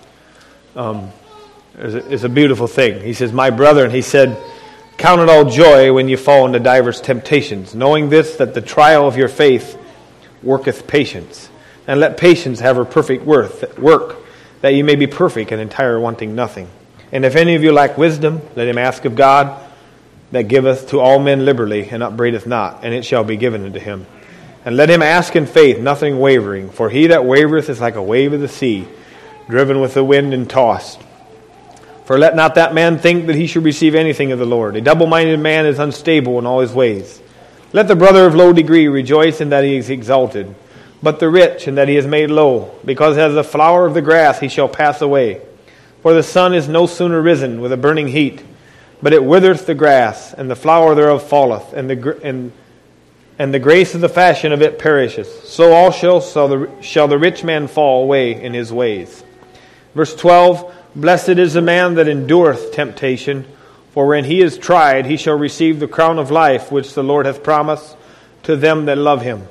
Um, is a, is a beautiful thing. He says, my brethren, he said, count it all joy when you fall into divers temptations, knowing this, that the trial of your faith worketh patience. And let patience have her perfect worth, work, that you may be perfect and entire, wanting nothing. And if any of you lack wisdom, let him ask of God, that giveth to all men liberally, and upbraideth not, and it shall be given unto him. And let him ask in faith, nothing wavering. For he that wavereth is like a wave of the sea, driven with the wind and tossed. For let not that man think that he should receive anything of the Lord. A double-minded man is unstable in all his ways. Let the brother of low degree rejoice in that he is exalted, but the rich in that he is made low, because as the flower of the grass he shall pass away. For the sun is no sooner risen with a burning heat, but it withereth the grass, and the flower thereof falleth, and the and and the grace of the fashion of it perisheth. So also shall the, shall the rich man fall away in his ways. Verse twelve, blessed is the man that endureth temptation, for when he is tried, he shall receive the crown of life, which the Lord hath promised to them that love him.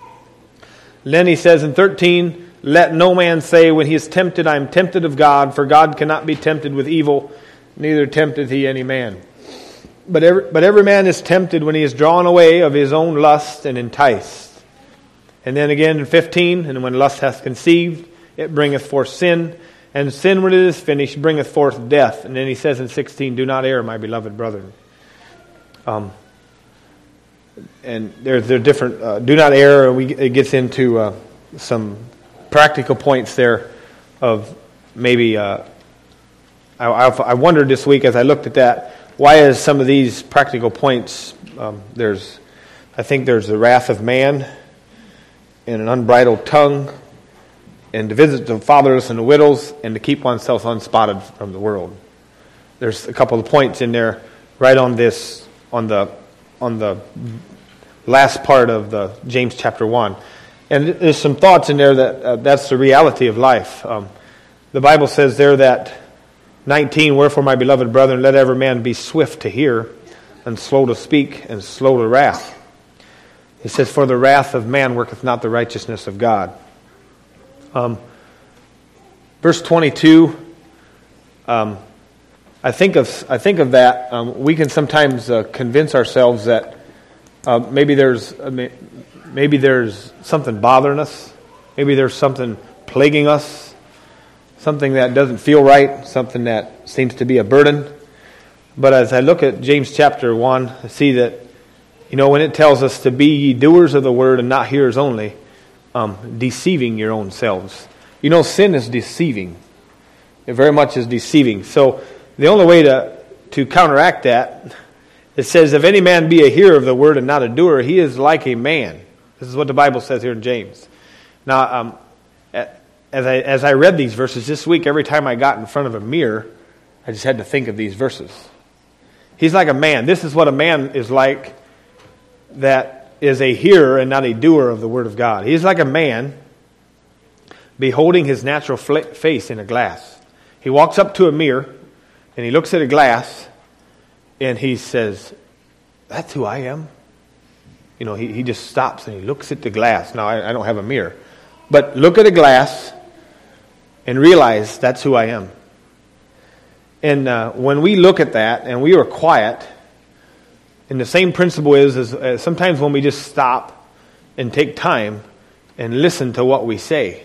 Then he says in thirteen, let no man say when he is tempted, I am tempted of God, for God cannot be tempted with evil, neither tempteth he any man. But every, but every man is tempted when he is drawn away of his own lust and enticed. And then again in fifteen, and when lust hath conceived, it bringeth forth sin, and sin when it is finished bringeth forth death. And then he says in sixteen, do not err, my beloved brethren. Um, and there's there different, uh, do not err, we, it gets into uh, some practical points there of maybe, uh, I, I, I wondered this week as I looked at that, why is some of these practical points, um, there's, I think there's the wrath of man, and an unbridled tongue, and to visit the fatherless and the widows, and to keep oneself unspotted from the world. There's a couple of points in there, right on this, on the on the last part of the James chapter one, and there's some thoughts in there that uh, that's the reality of life. Um, the Bible says there that nineteen, wherefore my beloved brethren, let every man be swift to hear, and slow to speak, and slow to wrath. He says, for the wrath of man worketh not the righteousness of God. Um, verse twenty-two, um, I think of I think of that. Um, we can sometimes uh, convince ourselves that uh, maybe there's uh, maybe there's something bothering us, maybe there's something plaguing us, something that doesn't feel right, something that seems to be a burden. But as I look at James chapter one, I see that You know, when it tells us to be ye doers of the word and not hearers only, um, deceiving your own selves. You know, sin is deceiving. It very much is deceiving. So the only way to, to counteract that, it says, if any man be a hearer of the word and not a doer, he is like a man. This is what the Bible says here in James. Now, um, as I as I read these verses this week, every time I got in front of a mirror, I just had to think of these verses. He's like a man. This is what a man is like that is a hearer and not a doer of the word of God. He's like a man beholding his natural face in a glass. He walks up to a mirror and he looks at a glass and he says, that's who I am. You know, he, he just stops and he looks at the glass. Now, I, I don't have a mirror. But look at a glass and realize that's who I am. And uh, when we look at that and we are quiet, and the same principle is, is uh, sometimes when we just stop and take time and listen to what we say,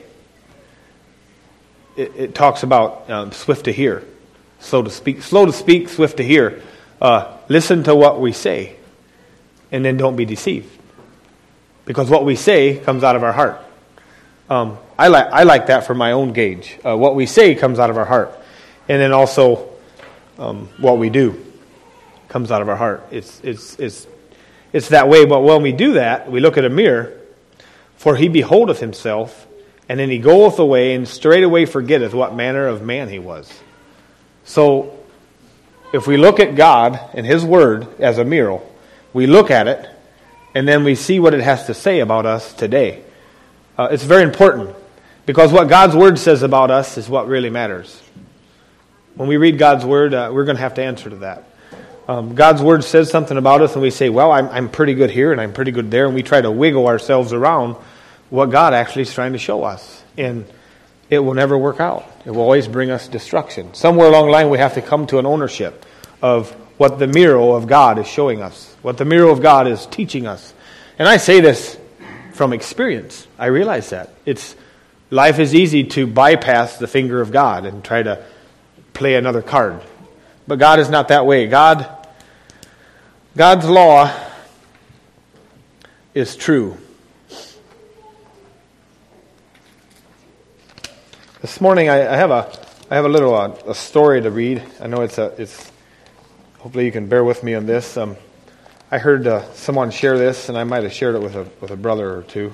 it, it talks about um, swift to hear, slow to speak, slow to speak, swift to hear. Uh, listen to what we say, and then don't be deceived, because what we say comes out of our heart. Um, I like I like that for my own gauge. Uh, what we say comes out of our heart, and then also um, what we do comes out of our heart. It's it's it's it's that way. But when we do that, we look at a mirror. For he beholdeth himself, and then he goeth away, and straightway forgetteth what manner of man he was. So, if we look at God and His Word as a mirror, we look at it, and then we see what it has to say about us today. Uh, it's very important, because what God's Word says about us is what really matters. When we read God's Word, uh, we're going to have to answer to that. Um, God's Word says something about us, and we say, well, I'm, I'm pretty good here, and I'm pretty good there, and we try to wiggle ourselves around what God actually is trying to show us. And it will never work out. It will always bring us destruction. Somewhere along the line, we have to come to an ownership of what the mirror of God is showing us, what the mirror of God is teaching us. And I say this from experience. I realize that. It's life is easy to bypass the finger of God and try to play another card. But God is not that way. God, God's law is true. This morning I, I have a I have a little uh, a story to read. I know it's a it's. Hopefully you can bear with me on this. Um, I heard uh, someone share this, and I might have shared it with a with a brother or two.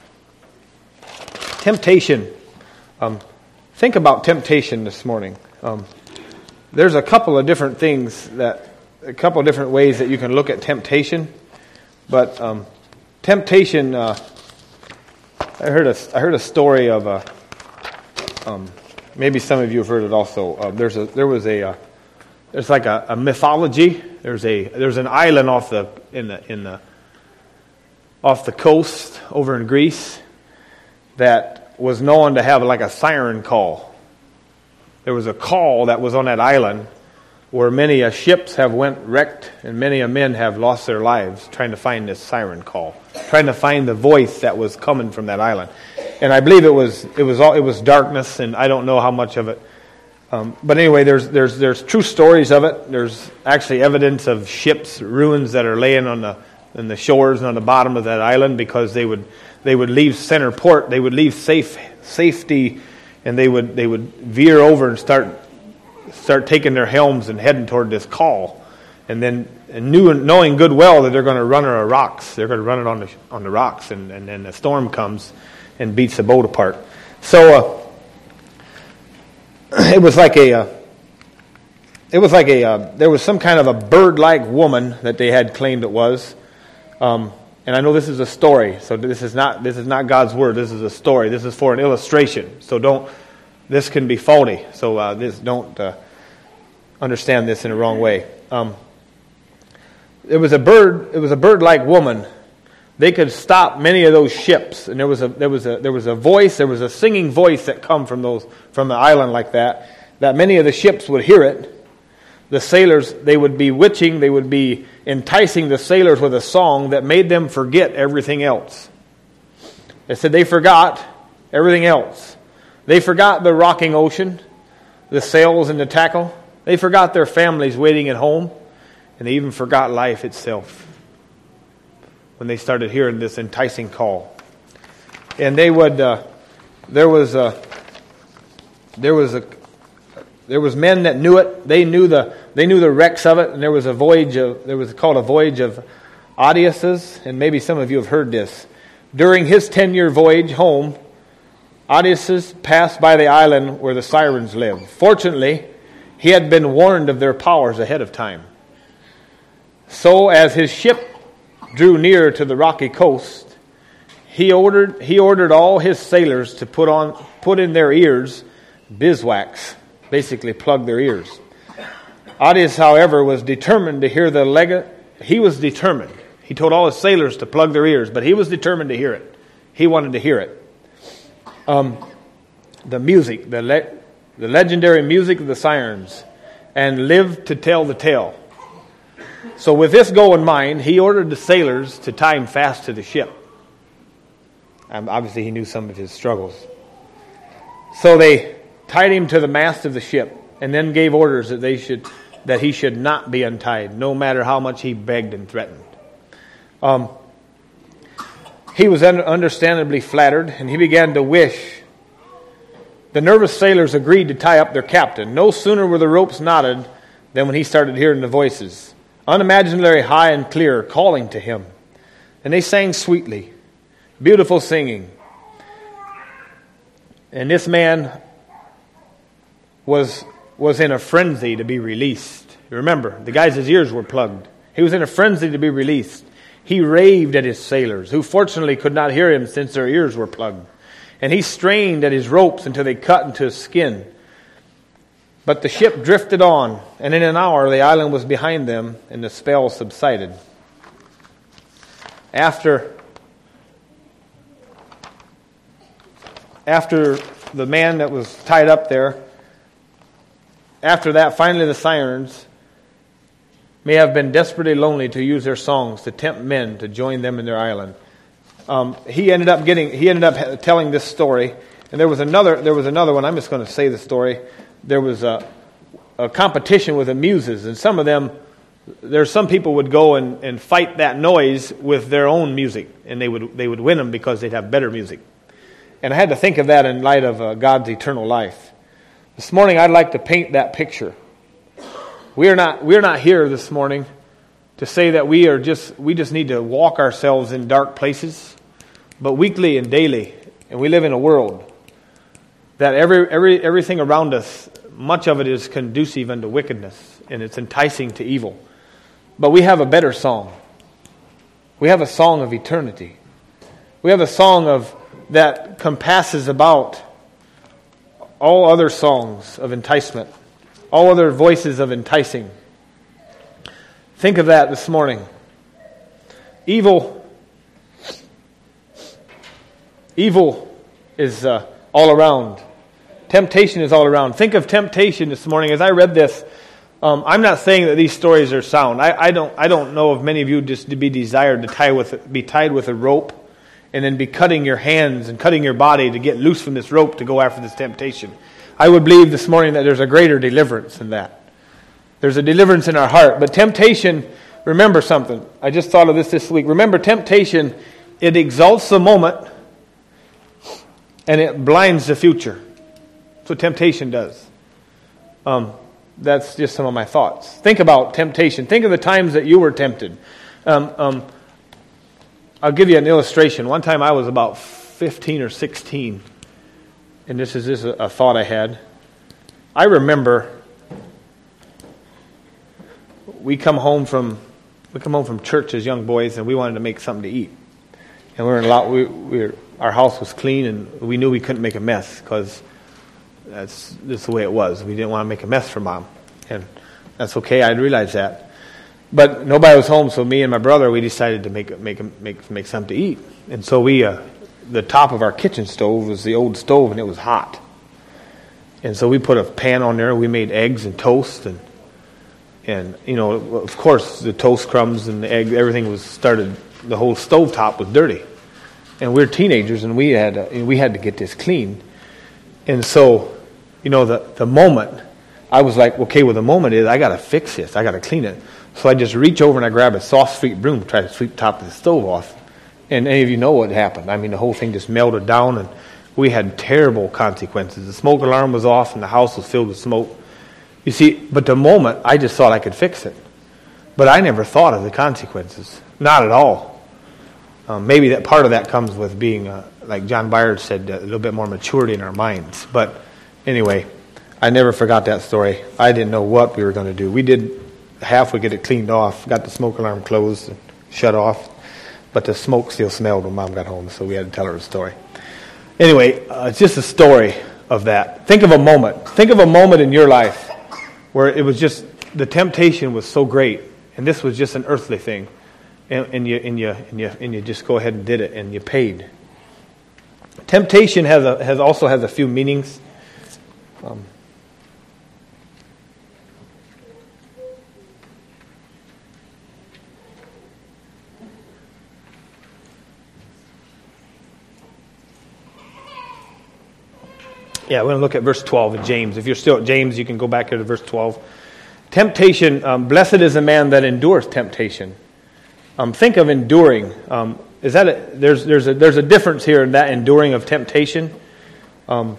Temptation. Um, think about temptation this morning. Um, there's a couple of different things that a couple of different ways that you can look at temptation, but um, temptation. Uh, I heard a I heard a story of a. Um, maybe some of you have heard it also. Uh, there's a there was a uh, there's like a, a mythology. There's a there's an island off the in the in the off the coast over in Greece that was known to have like a siren call. There was a call that was on that island where many a ships have went wrecked and many a men have lost their lives trying to find this siren call, trying to find the voice that was coming from that island. And I believe it was it was all it was darkness, and I don't know how much of it. Um, but anyway, there's there's there's true stories of it. There's actually evidence of ships, ruins that are laying on the in the shores and on the bottom of that island, because they would they would leave center port, they would leave safe safety, and they would they would veer over and start start taking their helms and heading toward this call, and then and knew knowing good well that they're going to run it on rocks. They're going to run it on the on the rocks, and and then the storm comes and beats the boat apart. So uh, it was like a, uh, it was like a, uh, there was some kind of a bird-like woman that they had claimed it was. Um, and I know this is a story, so this is not this is not God's word. This is a story. This is for an illustration. So don't. This can be faulty. So uh, this don't uh, understand this in the wrong way. Um, it was a bird. It was a bird-like woman. They could stop many of those ships, and there was a there was a there was a voice, there was a singing voice that come from those from the island like that. That many of the ships would hear it. The sailors, they would be witching, they would be enticing the sailors with a song that made them forget everything else. They said they forgot everything else. They forgot the rocking ocean, the sails and the tackle. They forgot their families waiting at home, and they even forgot life itself. when they started hearing this enticing call. And they would, uh, there was a, there was a, there was men that knew it. They knew the, they knew the wrecks of it. And there was a voyage of, there was called a voyage of Odysseus, and maybe some of you have heard this. During his ten-year voyage home, Odysseus passed by the island where the Sirens lived. Fortunately, he had been warned of their powers ahead of time. So as his ship drew near to the rocky coast, he ordered he ordered all his sailors to put on put in their ears beeswax, basically plug their ears. Odysseus, however, was determined to hear the leg. He was determined. He told all his sailors to plug their ears, but he was determined to hear it. He wanted to hear it. Um, the music, the le- the legendary music of the Sirens, and lived to tell the tale. So with this goal in mind, he ordered the sailors to tie him fast to the ship. Um, obviously, he knew some of his struggles. So they tied him to the mast of the ship, and then gave orders that they should that he should not be untied, no matter how much he begged and threatened. Um, he was un- understandably flattered, and he began to wish. The nervous sailors agreed to tie up their captain. No sooner were the ropes knotted than when he started hearing the voices, unimaginably high and clear, calling to him. And they sang sweetly, beautiful singing. And this man was was in a frenzy to be released. Remember, the guy's ears were plugged. He was in a frenzy to be released. He raved at his sailors, who fortunately could not hear him since their ears were plugged. And he strained at his ropes until they cut into his skin. But the ship drifted on, and in an hour the island was behind them, and the spell subsided. After, after the man that was tied up there, after that, finally the Sirens may have been desperately lonely to use their songs to tempt men to join them in their island. Um, he ended up getting. He ended up telling this story, and there was another. There was another one. I'm just going to say the story. There was a, a competition with the muses, and some of them. There's some people would go and, and fight that noise with their own music, and they would they would win them because they'd have better music. And I had to think of that in light of uh, God's eternal life. This morning, I'd like to paint that picture. We are not we are not here this morning to say that we are just we just need to walk ourselves in dark places, but weekly and daily, and we live in a world that every every everything around us, much of it is conducive unto wickedness, and it's enticing to evil. But we have a better song. We have a song of eternity. We have a song of that compasses about all other songs of enticement. All other voices of enticing. Think of that this morning. Evil, evil is uh, all around. Temptation is all around. Think of temptation this morning. As I read this, um, I'm not saying that these stories are sound. I, I don't. I don't know of many of you just to be desired to tie with be tied with a rope, and then be cutting your hands and cutting your body to get loose from this rope to go after this temptation. I would believe this morning that there's a greater deliverance than that. There's a deliverance in our heart. But temptation, remember something. I just thought of this this week. Remember, temptation, it exalts the moment and it blinds the future. That's what temptation does. Um, that's just some of my thoughts. Think about temptation. Think of the times that you were tempted. Um, um, I'll give you an illustration. One time I was about fifteen or sixteen. And this is just a, a thought I had. I remember we come home from we come home from church as young boys, and we wanted to make something to eat. And we were in a lot. We, we were, our house was clean, and we knew we couldn't make a mess because that's just the way it was. We didn't want to make a mess for Mom, and that's okay. I realized that. But nobody was home, so me and my brother, we decided to make make make make something to eat. And so we. Uh, The top of our kitchen stove was the old stove, and it was hot. And so we put a pan on there. We made eggs and toast, and and you know, of course, the toast crumbs and the egg, everything was started. The whole stove top was dirty, and we were teenagers, and we had uh, we had to get this clean. And so, you know, the the moment I was like, okay, well, the moment is I got to fix this. I got to clean it. So I just reach over and I grab a soft sweep broom, try to sweep the top of the stove off. And any of you know what happened. I mean, the whole thing just melted down, and we had terrible consequences. The smoke alarm was off, and the house was filled with smoke. You see, but the moment, I just thought I could fix it. But I never thought of the consequences. Not at all. Um, maybe that part of that comes with being, uh, like John Byard said, a little bit more maturity in our minds. But anyway, I never forgot that story. I didn't know what we were going to do. We did halfway get it cleaned off, got the smoke alarm closed and shut off. But the smoke still smelled when Mom got home, so we had to tell her a story. Anyway, uh, it's just a story of that. Think of a moment. Think of a moment in your life where it was just, the temptation was so great, and this was just an earthly thing, and, and you and you and you and you just go ahead and did it, and you paid. Temptation has a has also has a few meanings. Um, Yeah, we're going to look at verse twelve of James. If you're still at James, you can go back here to verse twelve. Temptation, um, blessed is the man that endures temptation. Um, think of enduring. Um, is that a, there's there's a there's a difference here in that enduring of temptation. Um,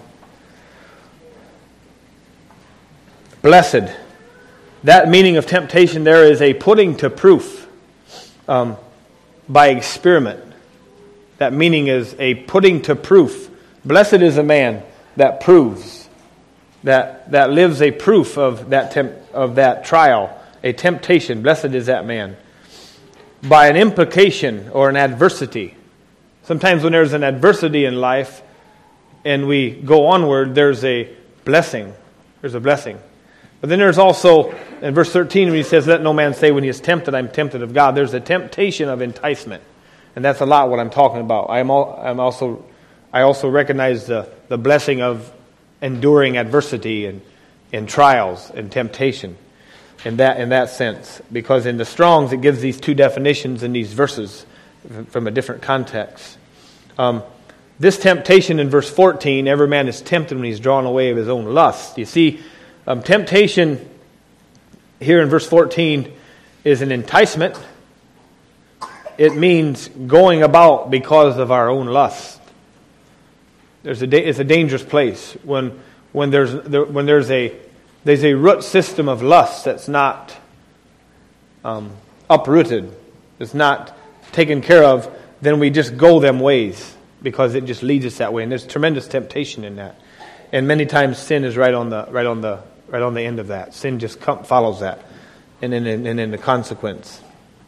blessed, that meaning of temptation there is a putting to proof um, by experiment. That meaning is a putting to proof. Blessed is a man that proves, that that lives a proof of that temp, of that trial, a temptation. Blessed is that man. By an implication or an adversity. Sometimes when there's an adversity in life and we go onward, there's a blessing. There's a blessing. But then there's also, in verse thirteen, when he says, let no man say when he is tempted, I'm tempted of God. There's a temptation of enticement. And that's a lot what I'm talking about. I'm, all, I'm also... I also recognize the, the blessing of enduring adversity and, and trials and temptation in that in that sense. Because in the Strong's, it gives these two definitions in these verses from a different context. Um, this temptation in verse fourteen, every man is tempted when he's drawn away of his own lust. You see, um, temptation here in verse fourteen is an enticement. It means going about because of our own lust. There's a da- it's a dangerous place when when there's there, when there's a there's a root system of lust that's not um, uprooted, it's not taken care of. Then we just go them ways because it just leads us that way, and there's tremendous temptation in that. And many times sin is right on the right on the right on the end of that. Sin just come, follows that, and then and then the consequence.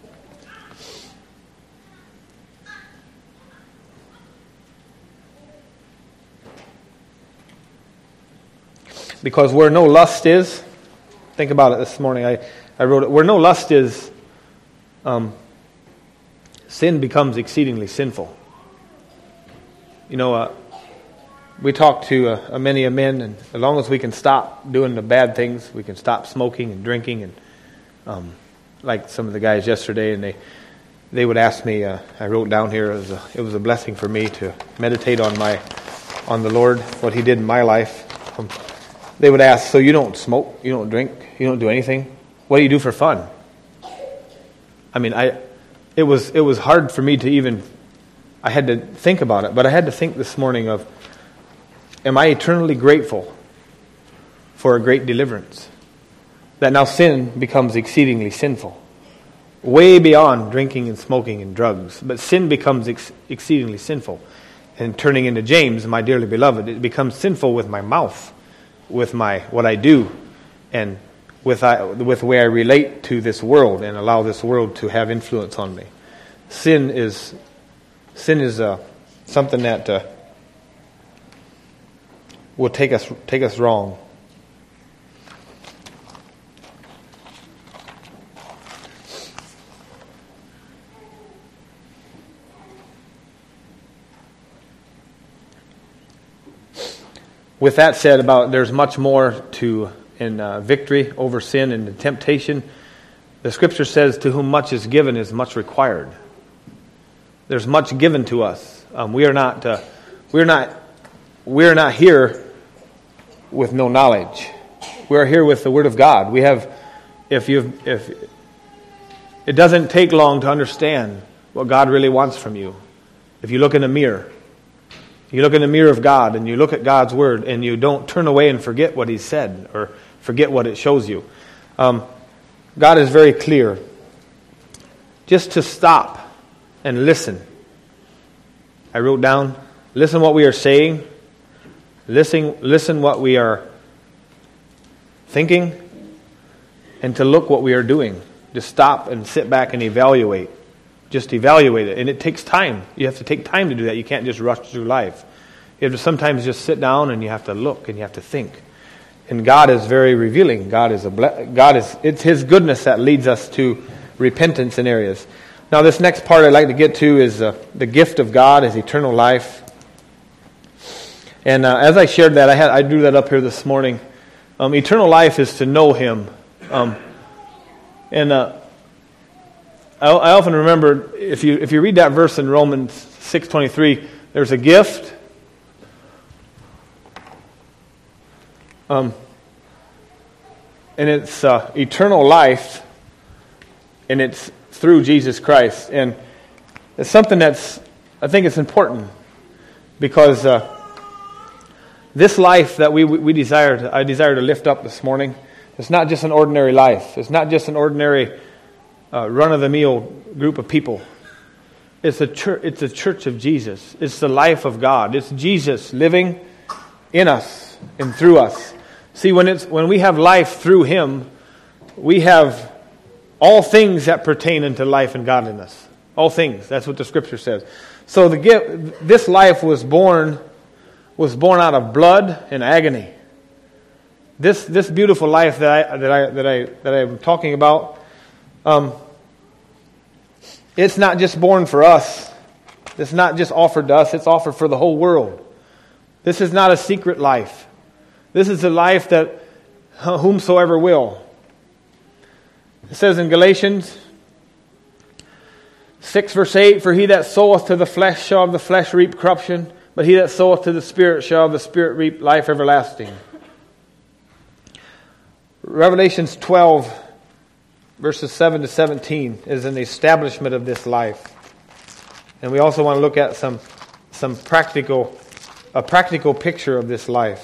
Because where no lust is, think about it this morning. I, I wrote it. Where no lust is, um, sin becomes exceedingly sinful. You know, uh, we talk to uh, many a men, and as long as we can stop doing the bad things, we can stop smoking and drinking, and um, like some of the guys yesterday, and they they would ask me. Uh, I wrote down here it was, a, it was a blessing for me to meditate on my on the Lord, what He did in my life. Um, They would ask, so you don't smoke, you don't drink, you don't do anything? What do you do for fun? I mean, I, it was it was hard for me to even, I had to think about it, but I had to think this morning of, am I eternally grateful for a great deliverance? That now sin becomes exceedingly sinful. Way beyond drinking and smoking and drugs. But sin becomes ex- exceedingly sinful. And turning into James, my dearly beloved, it becomes sinful with my mouth. With my what I do, and with I, with the way I relate to this world, and allow this world to have influence on me. Sin is sin is uh, something that uh, will take us take us wrong. With that said, about there's much more to in uh, victory over sin and the temptation. The Scripture says, "To whom much is given, is much required." There's much given to us. Um, we are not uh, we're not we're not here with no knowledge. We are here with the Word of God. We have, if you if It doesn't take long to understand what God really wants from you. If you look in the mirror, you look in the mirror of God and you look at God's Word and you don't turn away and forget what He said or forget what it shows you. Um, God is very clear. Just to stop and listen. I wrote down, listen what we are saying. Listen, listen what we are thinking. And to look what we are doing. Just stop and sit back and evaluate. Just evaluate it. And it takes time. You have to take time to do that. You can't just rush through life. You have to sometimes just sit down and you have to look and you have to think. And God is very revealing. God is a ble- God is it's His goodness that leads us to repentance in areas. Now this next part I'd like to get to is uh, the gift of God is eternal life. And uh, as I shared that, I had I drew that up here this morning. Um, eternal life is to know Him. Um, and uh, I, I often remember if you if you read that verse in Romans six twenty-three, there's a gift. Um, and it's uh, eternal life, and it's through Jesus Christ. And it's something that's, I think it's important, because uh, this life that we we desire, to, I desire to lift up this morning, it's not just an ordinary life. It's not just an ordinary uh, run-of-the-mill group of people. It's a church. It's a church of Jesus. It's the life of God. It's Jesus living in us and through us. See, when it's when we have life through Him, we have all things that pertain unto life and godliness. All things. That's what the Scripture says. So the gift, this life was born was born out of blood and agony. This this beautiful life that I that I that I that I'm talking about, um, it's not just born for us. It's not just offered to us. It's offered for the whole world. This is not a secret life. This is a life that whomsoever will. It says in Galatians six verse eight, for he that soweth to the flesh shall of the flesh reap corruption, but he that soweth to the Spirit shall of the Spirit reap life everlasting. Revelations twelve verses seven to seventeen is an establishment of this life. And we also want to look at some some practical a practical picture of this life.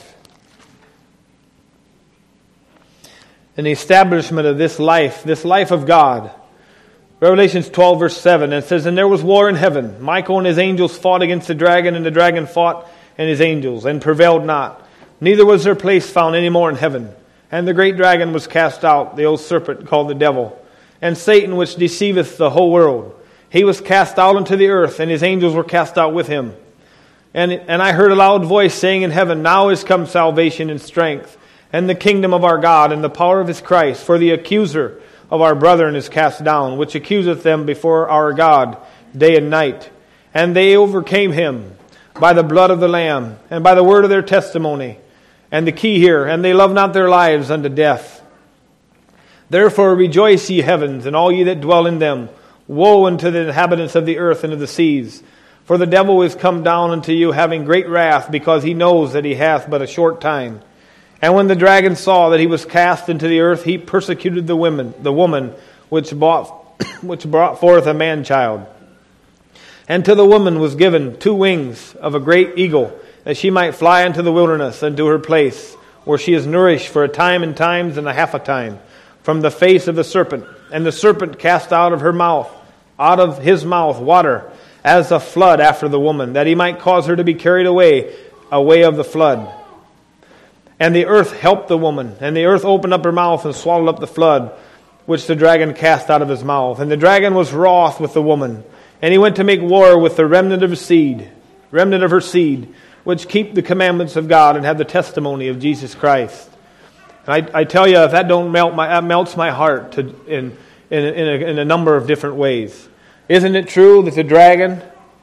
And the establishment of this life, this life of God. Revelations twelve verse seven, and it says, and there was war in heaven. Michael and his angels fought against the dragon, and the dragon fought and his angels, and prevailed not. Neither was their place found any more in heaven. And the great dragon was cast out, the old serpent called the devil, and Satan, which deceiveth the whole world. He was cast out into the earth, and his angels were cast out with him. And, and I heard a loud voice saying in heaven, now is come salvation and strength, and the kingdom of our God, and the power of His Christ. For the accuser of our brethren is cast down, which accuseth them before our God day and night. And they overcame him by the blood of the Lamb, and by the word of their testimony. And the key here, and they love not their lives unto death. Therefore rejoice, ye heavens, and all ye that dwell in them. Woe unto the inhabitants of the earth and of the seas. For the devil is come down unto you, having great wrath, because he knows that he hath but a short time. And when the dragon saw that he was cast into the earth, he persecuted the women, the woman which brought, which brought forth a man-child. And to the woman was given two wings of a great eagle, that she might fly into the wilderness, unto her place, where she is nourished for a time and times and a half a time, from the face of the serpent. And the serpent cast out of her mouth, out of his mouth, water, as a flood after the woman, that he might cause her to be carried away, away of the flood. And the earth helped the woman, and the earth opened up her mouth and swallowed up the flood, which the dragon cast out of his mouth. And the dragon was wroth with the woman, and he went to make war with the remnant of her seed, remnant of her seed, which keep the commandments of God and have the testimony of Jesus Christ. And I, I tell you, if that don't melt my, that melts my heart to, in in in a, in a number of different ways. Isn't it true that the dragon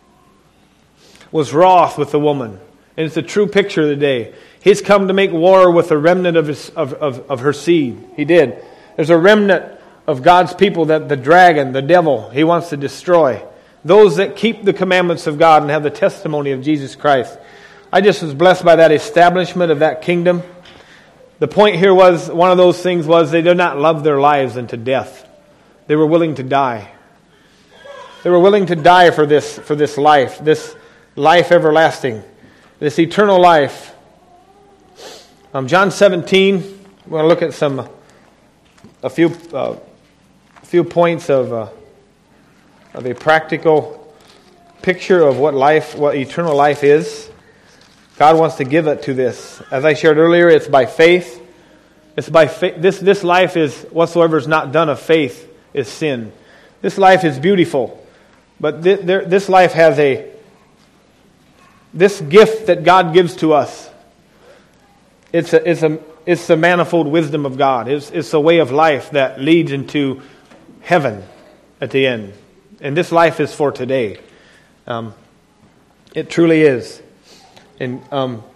was wroth with the woman? And it's a true picture of the day. He's come to make war with the remnant of, his, of, of, of her seed. He did. There's a remnant of God's people that the dragon, the devil, he wants to destroy. Those that keep the commandments of God and have the testimony of Jesus Christ. I just was blessed by that establishment of that kingdom. The point here was, one of those things was, they did not love their lives unto death. They were willing to die. They were willing to die for this, for this life, this life everlasting, this eternal life. Um, John seventeen, we're going to look at some, a few, uh, a few points of, uh, of a practical picture of what life, what eternal life is. God wants to give it to this. As I shared earlier, it's by faith. It's by faith. This, this life is, whatsoever is not done of faith is sin. This life is beautiful, but th- there, this life has a, this gift that God gives to us. It's a, it's a, it's the manifold wisdom of God. It's, it's a way of life that leads into heaven at the end. And this life is for today. Um, it truly is. And um,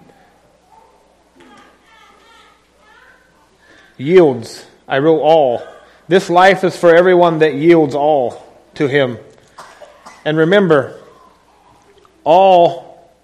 yields. I wrote all. This life is for everyone that yields all to Him. And remember, all,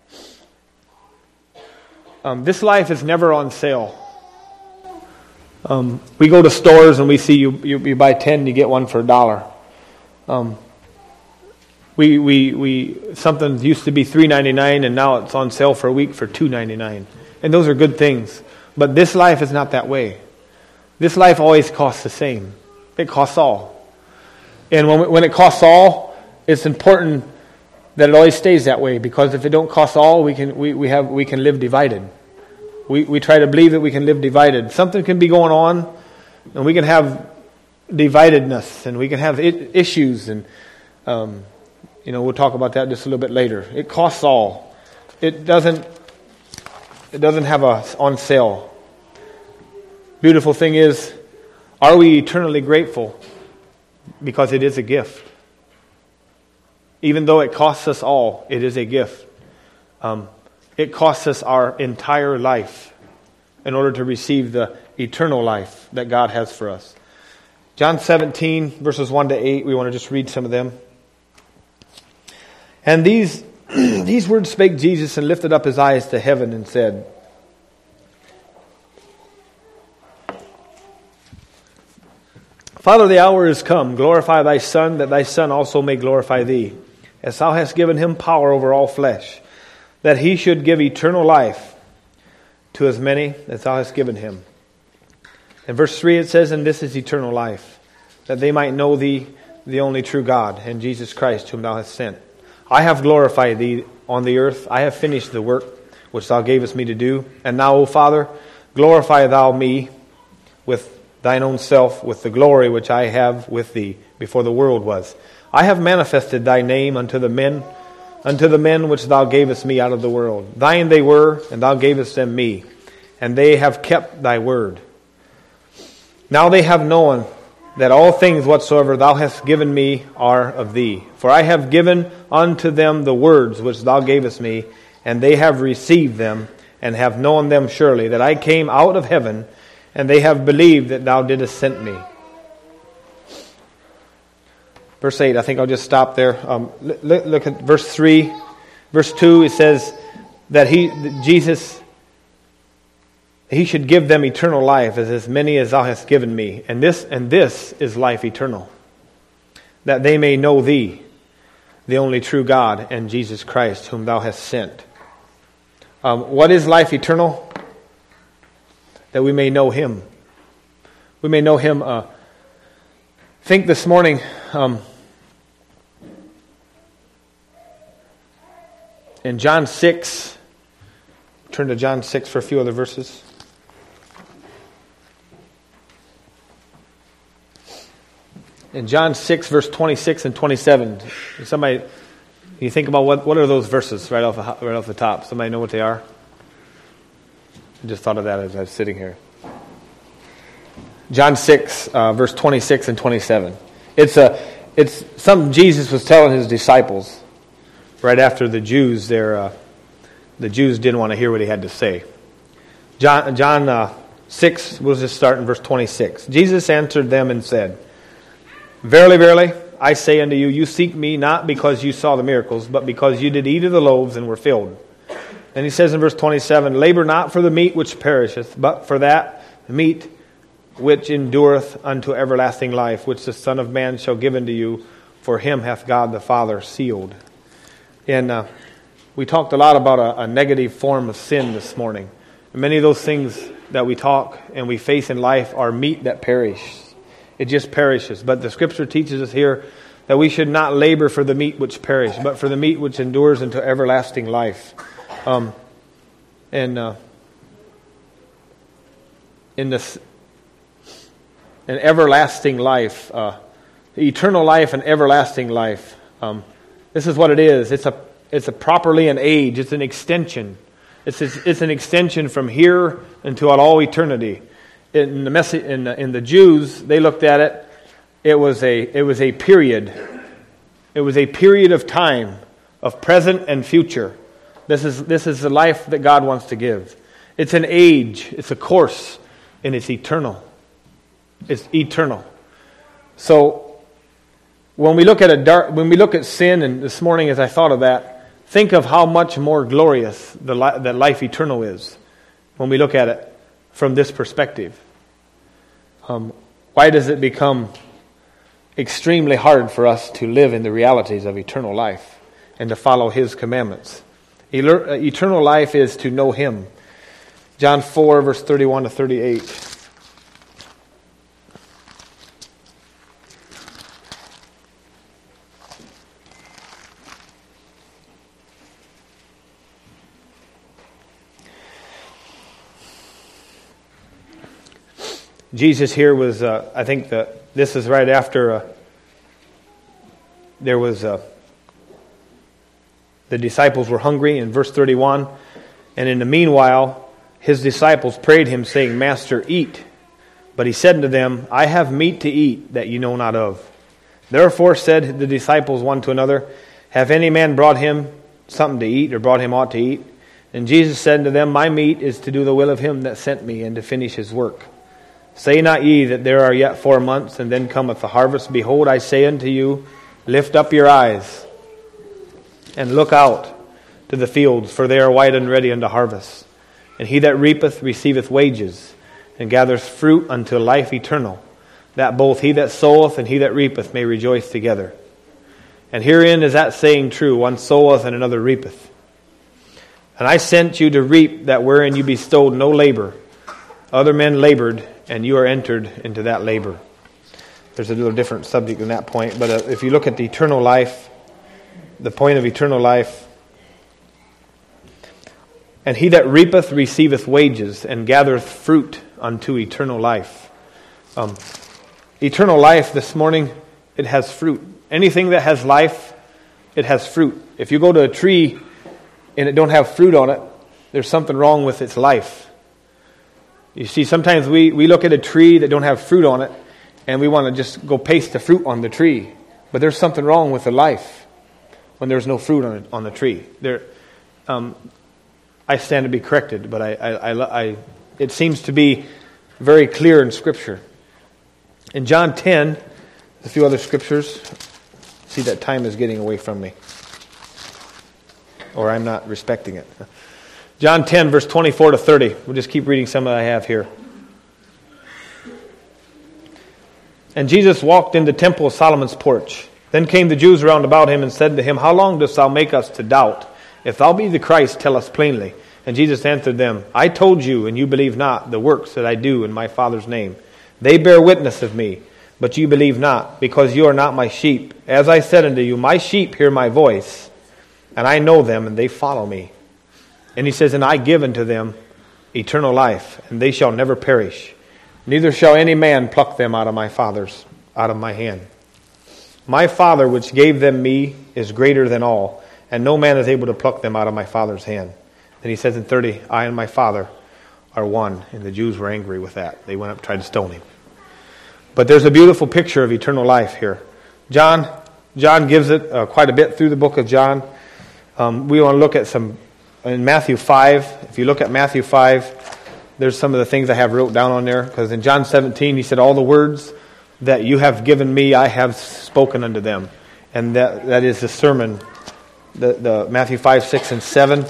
um, this life is never on sale. Um, we go to stores and we see you, you, you buy ten, you get one for a dollar. Um, we, we, we, something used to be three ninety-nine and now it's on sale for a week for two ninety-nine. And those are good things. But this life is not that way. This life always costs the same. It costs all. And when, when it costs all, it's important that it always stays that way, because if it don't cost all, we can we, we have we can live divided. We we try to believe that we can live divided. Something can be going on, and we can have dividedness, and we can have it, issues, and um, you know we'll talk about that just a little bit later. It costs all. It doesn't. It doesn't have a on sale. Beautiful thing is, are we eternally grateful? Because it is a gift. Even though it costs us all, it is a gift. Um, it costs us our entire life in order to receive the eternal life that God has for us. John seventeen, verses one to eight, we want to just read some of them. And these, these words spake Jesus, and lifted up his eyes to heaven, and said, Father, the hour is come. Glorify thy Son, that thy Son also may glorify thee, as thou hast given him power over all flesh, that he should give eternal life to as many as thou hast given him. In verse three it says, And this is eternal life, that they might know thee, the only true God, and Jesus Christ, whom thou hast sent. I have glorified thee on the earth. I have finished the work which thou gavest me to do. And now, O Father, glorify thou me with thine own self, with the glory which I have with thee before the world was. I have manifested thy name unto the men, unto the men which thou gavest me out of the world. Thine they were, and thou gavest them me, and they have kept thy word. Now they have known that all things whatsoever thou hast given me are of thee. For I have given unto them the words which thou gavest me, and they have received them, and have known them surely, that I came out of heaven, and they have believed that thou didst send me. Verse eight, I think I'll just stop there. Um, look, look at verse three. Verse two, it says that he, that Jesus, he should give them eternal life, as as many as thou hast given me. And this, and this is life eternal, that they may know thee, the only true God, and Jesus Christ, whom thou hast sent. Um, what is life eternal? That we may know him. We may know him. Uh, think this morning, um, in John six, turn to John six for a few other verses. In John six, verse twenty-six and twenty-seven, somebody, you think about what, what are those verses right off, the, right off the top? Somebody know what they are? I just thought of that as I was sitting here. John six, uh, verse twenty-six and twenty-seven. It's a, it's something Jesus was telling his disciples right after the Jews. There, uh, the Jews didn't want to hear what he had to say. John, John uh, six. We'll just start in verse twenty-six. Jesus answered them and said, Verily, verily, I say unto you, you seek me not because you saw the miracles, but because you did eat of the loaves and were filled. And he says in verse twenty-seven, Labor not for the meat which perisheth, but for that meat which endureth unto everlasting life, which the Son of Man shall give unto you, for him hath God the Father sealed. And uh, we talked a lot about a, a negative form of sin this morning. And many of those things that we talk and we face in life are meat that perishes. It just perishes. But the Scripture teaches us here that we should not labor for the meat which perish, but for the meat which endures into everlasting life. Um, and uh, in this, an everlasting life, uh, eternal life and everlasting life. Um, this is what it is. It's a it's a properly an age. It's an extension. It's it's an extension from here until all eternity. In the message, in the, in the Jews, they looked at it. It was a it was a period. It was a period of time, of present and future. This is this is the life that God wants to give. It's an age. It's a course, and it's eternal. It's eternal. So when we look at a dark, when we look at sin, and this morning as I thought of that, think of how much more glorious the li- that life eternal is. When we look at it from this perspective, um, why does it become extremely hard for us to live in the realities of eternal life and to follow His commandments? Eternal life is to know Him. John four, verse thirty-one to thirty-eight. Jesus here was, uh, I think that this is right after uh, there was, uh, the disciples were hungry in verse thirty-one. And in the meanwhile, His disciples prayed Him, saying, Master, eat. But He said unto them, I have meat to eat that ye know not of. Therefore said the disciples one to another, Have any man brought Him something to eat, or brought Him aught to eat? And Jesus said unto them, My meat is to do the will of Him that sent me, and to finish His work. Say not ye that there are yet four months, and then cometh the harvest? Behold, I say unto you, lift up your eyes, and look out to the fields, for they are white and ready unto harvest. And he that reapeth receiveth wages, and gathereth fruit unto life eternal, that both he that soweth and he that reapeth may rejoice together. And herein is that saying true, one soweth and another reapeth. And I sent you to reap that wherein you bestowed no labor. Other men labored, and you are entered into that labor. There's a little different subject than that point, but uh, if you look at the eternal life, the point of eternal life, and he that reapeth receiveth wages, and gathereth fruit unto eternal life. Um, eternal life this morning, it has fruit. Anything that has life, it has fruit. If you go to a tree and it don't have fruit on it, there's something wrong with its life. You see, sometimes we, we look at a tree that don't have fruit on it, and we want to just go paste the fruit on the tree. But there's something wrong with the life when there's no fruit on it, on the tree. There, um, I stand to be corrected, but I, I, I, I, it seems to be very clear in Scripture. In John ten, a few other scriptures. See, that time is getting away from me, or I'm not respecting it. John ten, verse twenty-four to thirty. We'll just keep reading some that I have here. And Jesus walked in the temple of Solomon's porch. Then came the Jews round about him and said to him, How long dost thou make us to doubt? If thou be the Christ, tell us plainly. And Jesus answered them, I told you, and you believe not, the works that I do in my Father's name. They bear witness of me, but you believe not, because you are not my sheep. As I said unto you, my sheep hear my voice, and I know them, and they follow me. And he says, And I give unto them eternal life, and they shall never perish. Neither shall any man pluck them out of my Father's, out of my hand. My Father which gave them me is greater than all, and no man is able to pluck them out of my Father's hand. Then he says in thirty, I and my Father are one. And the Jews were angry with that. They went up and tried to stone him. But there's a beautiful picture of eternal life here. John, John gives it uh, quite a bit through the book of John. Um, we want to look at some in Matthew five. If you look at Matthew five, there's some of the things I have wrote down on there. Because in John seventeen, he said, all the words that you have given me, I have spoken unto them. And that that is the sermon. The, the Matthew five, six, and seven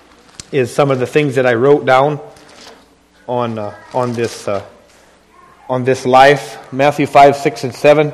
is some of the things that I wrote down on uh, on this uh, on this life. Matthew five, six, and seven.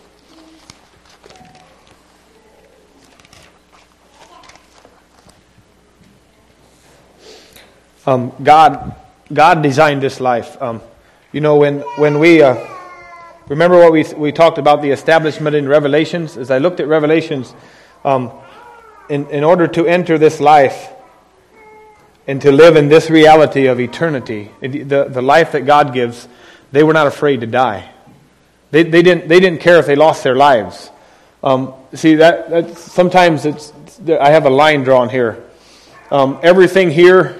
Um, God, God designed this life. Um, you know, when when we uh, remember what we we talked about the establishment in Revelations. As I looked at Revelations, um, in in order to enter this life and to live in this reality of eternity, the the life that God gives, they were not afraid to die. They they didn't they didn't care if they lost their lives. Um, see that that sometimes it's I have a line drawn here. Um, everything here.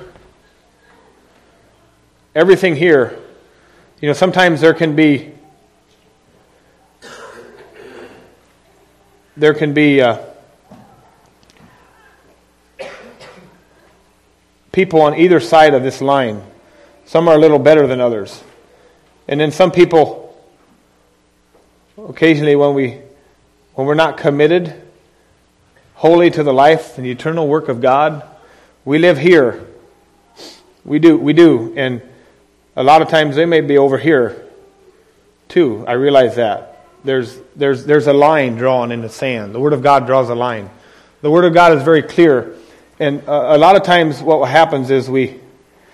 Everything here, you know, sometimes there can be, there can be uh, people on either side of this line. Some are a little better than others. And then some people, occasionally when we, when we're not committed wholly to the life and the eternal work of God, we live here. We do, we do, and a lot of times they may be over here too. I realize that. There's there's there's a line drawn in the sand. The Word of God draws a line. The Word of God is very clear. And uh, a lot of times what happens is we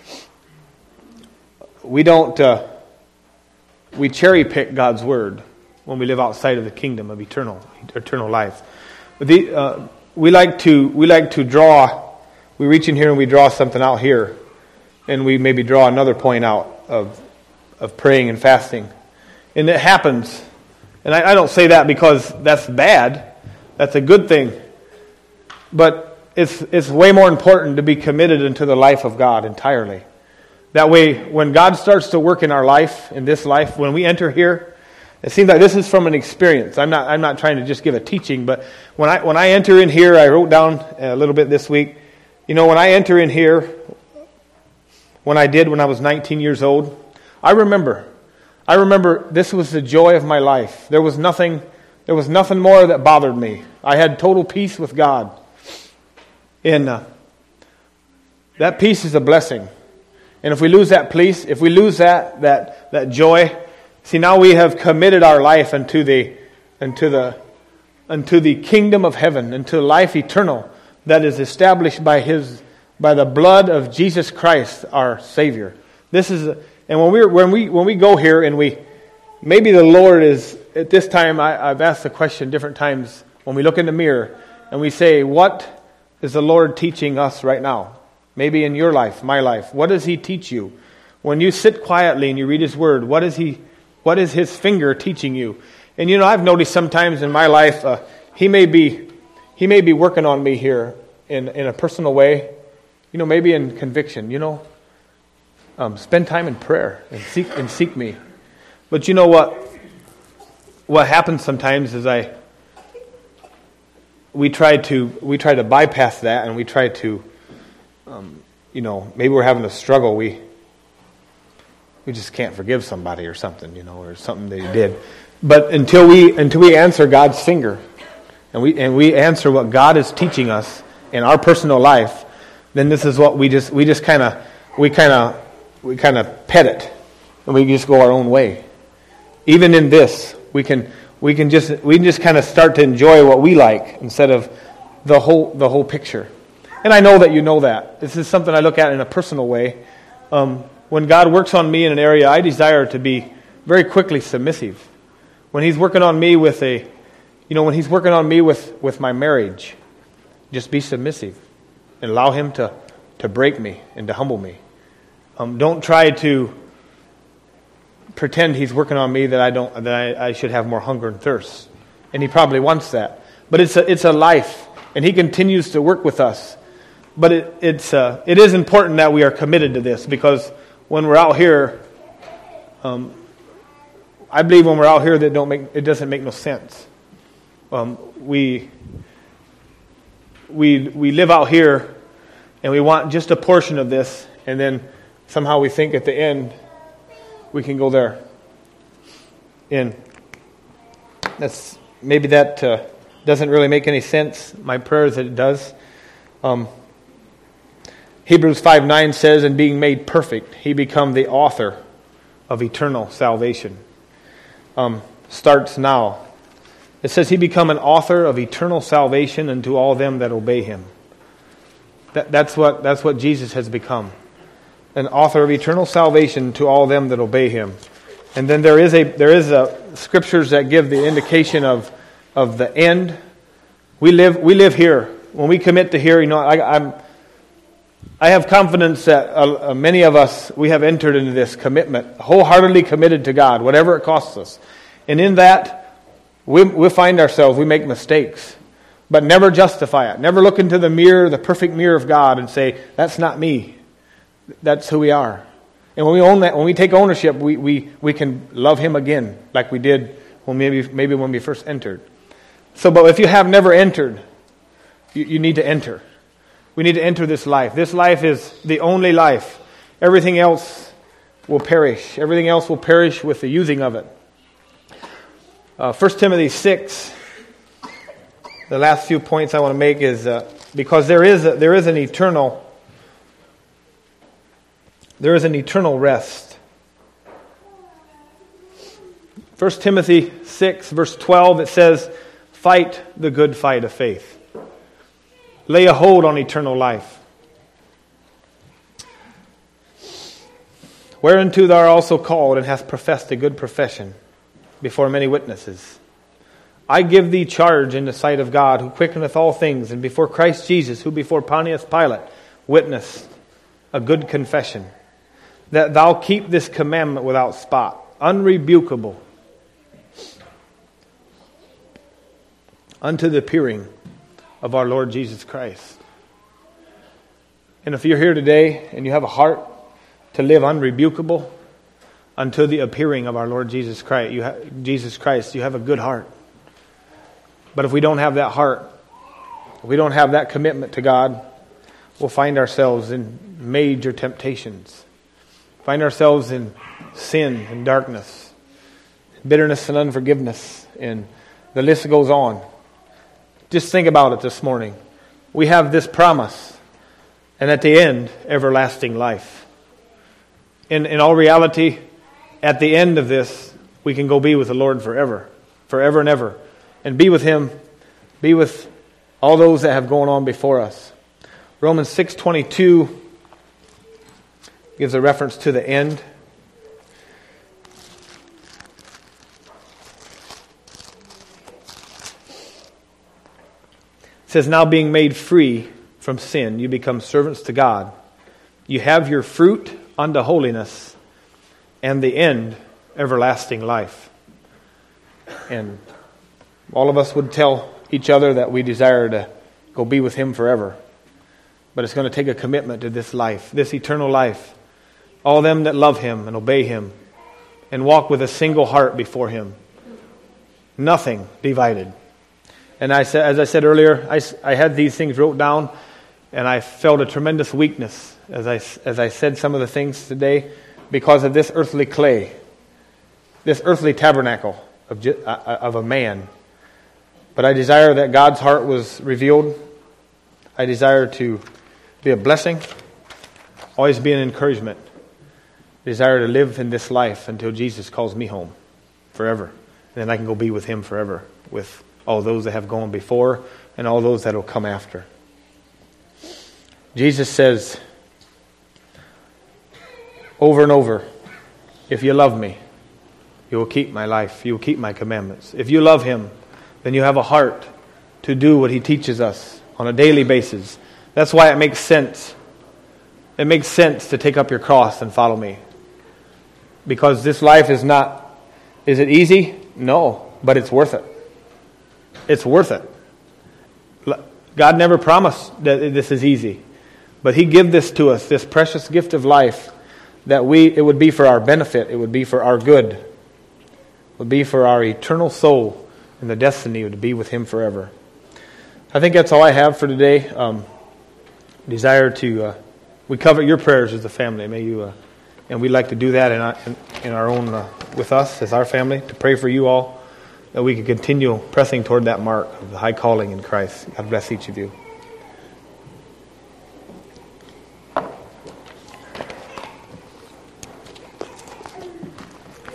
we don't uh, we cherry pick God's Word when we live outside of the kingdom of eternal eternal life. The, uh, we like to we like to draw. We reach in here and we draw something out here. And we maybe draw another point out of of praying and fasting. And it happens. And I, I don't say that because that's bad. That's a good thing. But it's it's way more important to be committed into the life of God entirely. That way, when God starts to work in our life, in this life, when we enter here, it seems like this is from an experience. I'm not I'm not trying to just give a teaching, but when I when I enter in here, I wrote down a little bit this week. You know, when I enter in here, when I did when I was nineteen years old, I remember, I remember this was the joy of my life. There was nothing, there was nothing more that bothered me. I had total peace with God. And uh, that peace is a blessing. And if we lose that peace, if we lose that that that joy, see now we have committed our life unto the unto the unto the kingdom of heaven, into life eternal that is established by His. By the blood of Jesus Christ, our Savior. This is, a, and when we when we when we go here and we, maybe the Lord is at this time. I, I've asked the question different times when we look in the mirror and we say, "What is the Lord teaching us right now?" Maybe in your life, my life, what does He teach you? When you sit quietly and you read His Word, what is He? What is His finger teaching you? And you know, I've noticed sometimes in my life, uh, He may be He may be working on me here in in a personal way. You know, maybe in conviction, you know, um, spend time in prayer and seek and seek me. But you know what? What happens sometimes is I we try to we try to bypass that, and we try to, um, you know, maybe we're having a struggle. We we just can't forgive somebody or something, you know, or something they did. But until we until we answer God's finger, and we and we answer what God is teaching us in our personal life, then this is what we just we just kind of we kind of we kind of pet it, and we just go our own way. Even in this, we can we can just we can just kind of start to enjoy what we like instead of the whole the whole picture. And I know that you know that. This is something I look at in a personal way. Um, when God works on me in an area, I desire to be very quickly submissive. When He's working on me with a, you know, when He's working on me with, with my marriage, just be submissive. And allow Him to, to break me and to humble me. Um, don't try to pretend He's working on me that I don't that I, I should have more hunger and thirst. And He probably wants that. But it's a it's a life, and He continues to work with us. But it it's uh, it is important that we are committed to this, because when we're out here, um, I believe when we're out here that don't make it doesn't make no sense. Um, we. We we live out here, and we want just a portion of this, and then somehow we think at the end we can go there. And that's maybe that uh, doesn't really make any sense. My prayer is that it does. Um, Hebrews five nine says, "And being made perfect, He become the author of eternal salvation. Um, starts now. It says he become an author of eternal salvation unto all them that obey him. That, that's what that's what Jesus has become. An author of eternal salvation to all them that obey him. And then there is a there is a scriptures that give the indication of of the end. We live we live here. When we commit to here, you know, I, I'm I have confidence that uh, many of us, we have entered into this commitment, wholeheartedly committed to God, whatever it costs us. And in that, we we find ourselves, we make mistakes, but never justify it. Never look into the mirror, the perfect mirror of God, and say, that's not me. That's who we are. And when we own that, when we take ownership, we we, we can love him again, like we did when maybe maybe when we first entered. So, but if you have never entered, you, you need to enter. We need to enter this life. This life is the only life. Everything else will perish. Everything else will perish with the using of it. Uh, First Timothy six, the last few points I want to make is uh, because there is a, there is an eternal there is an eternal rest. First Timothy six, verse twelve, it says, "Fight the good fight of faith. Lay a hold on eternal life, whereunto thou art also called, and hast professed a good profession before many witnesses. I give thee charge in the sight of God, who quickeneth all things, and before Christ Jesus, who before Pontius Pilate witnessed a good confession, that thou keep this commandment without spot, unrebukable, unto the appearing of our Lord Jesus Christ." And if you're here today and you have a heart to live unrebukable until the appearing of our Lord Jesus Christ, you have, Jesus Christ, you have a good heart. But if we don't have that heart, if we don't have that commitment to God, we'll find ourselves in major temptations. Find ourselves in sin and darkness, bitterness and unforgiveness, and the list goes on. Just think about it this morning. We have this promise, and at the end, everlasting life. In in all reality, at the end of this, we can go be with the Lord forever, forever and ever, and be with him, be with all those that have gone on before us. Romans six twenty-two gives a reference to the end. It says, "Now being made free from sin, you become servants to God. You have your fruit unto holiness, and the end, everlasting life." And all of us would tell each other that we desire to go be with him forever. But it's going to take a commitment to this life, this eternal life. All them that love him and obey him and walk with a single heart before him. Nothing divided. And I said, as I said earlier, I, I had these things wrote down, and I felt a tremendous weakness as I, as I said some of the things today because of this earthly clay, this earthly tabernacle of, of a man. But I desire that God's heart was revealed. I desire to be a blessing, always be an encouragement. I desire to live in this life until Jesus calls me home forever. And then I can go be with him forever, with all those that have gone before and all those that will come after. Jesus says over and over, if you love me, you will keep my life. You will keep my commandments. If you love him, then you have a heart to do what he teaches us on a daily basis. That's why it makes sense. It makes sense to take up your cross and follow me. Because this life is not, is it easy? No, but it's worth it. It's worth it. God never promised that this is easy. But he gave this to us, this precious gift of life, that we it would be for our benefit. It would be for our good. It would be for our eternal soul and the destiny to be with him forever. I think that's all I have for today. Um, desire to, uh, we cover your prayers as a family. May you, uh, and we'd like to do that in our, in, in our own, uh, with us as our family, to pray for you all, that we can continue pressing toward that mark of the high calling in Christ. God bless each of you.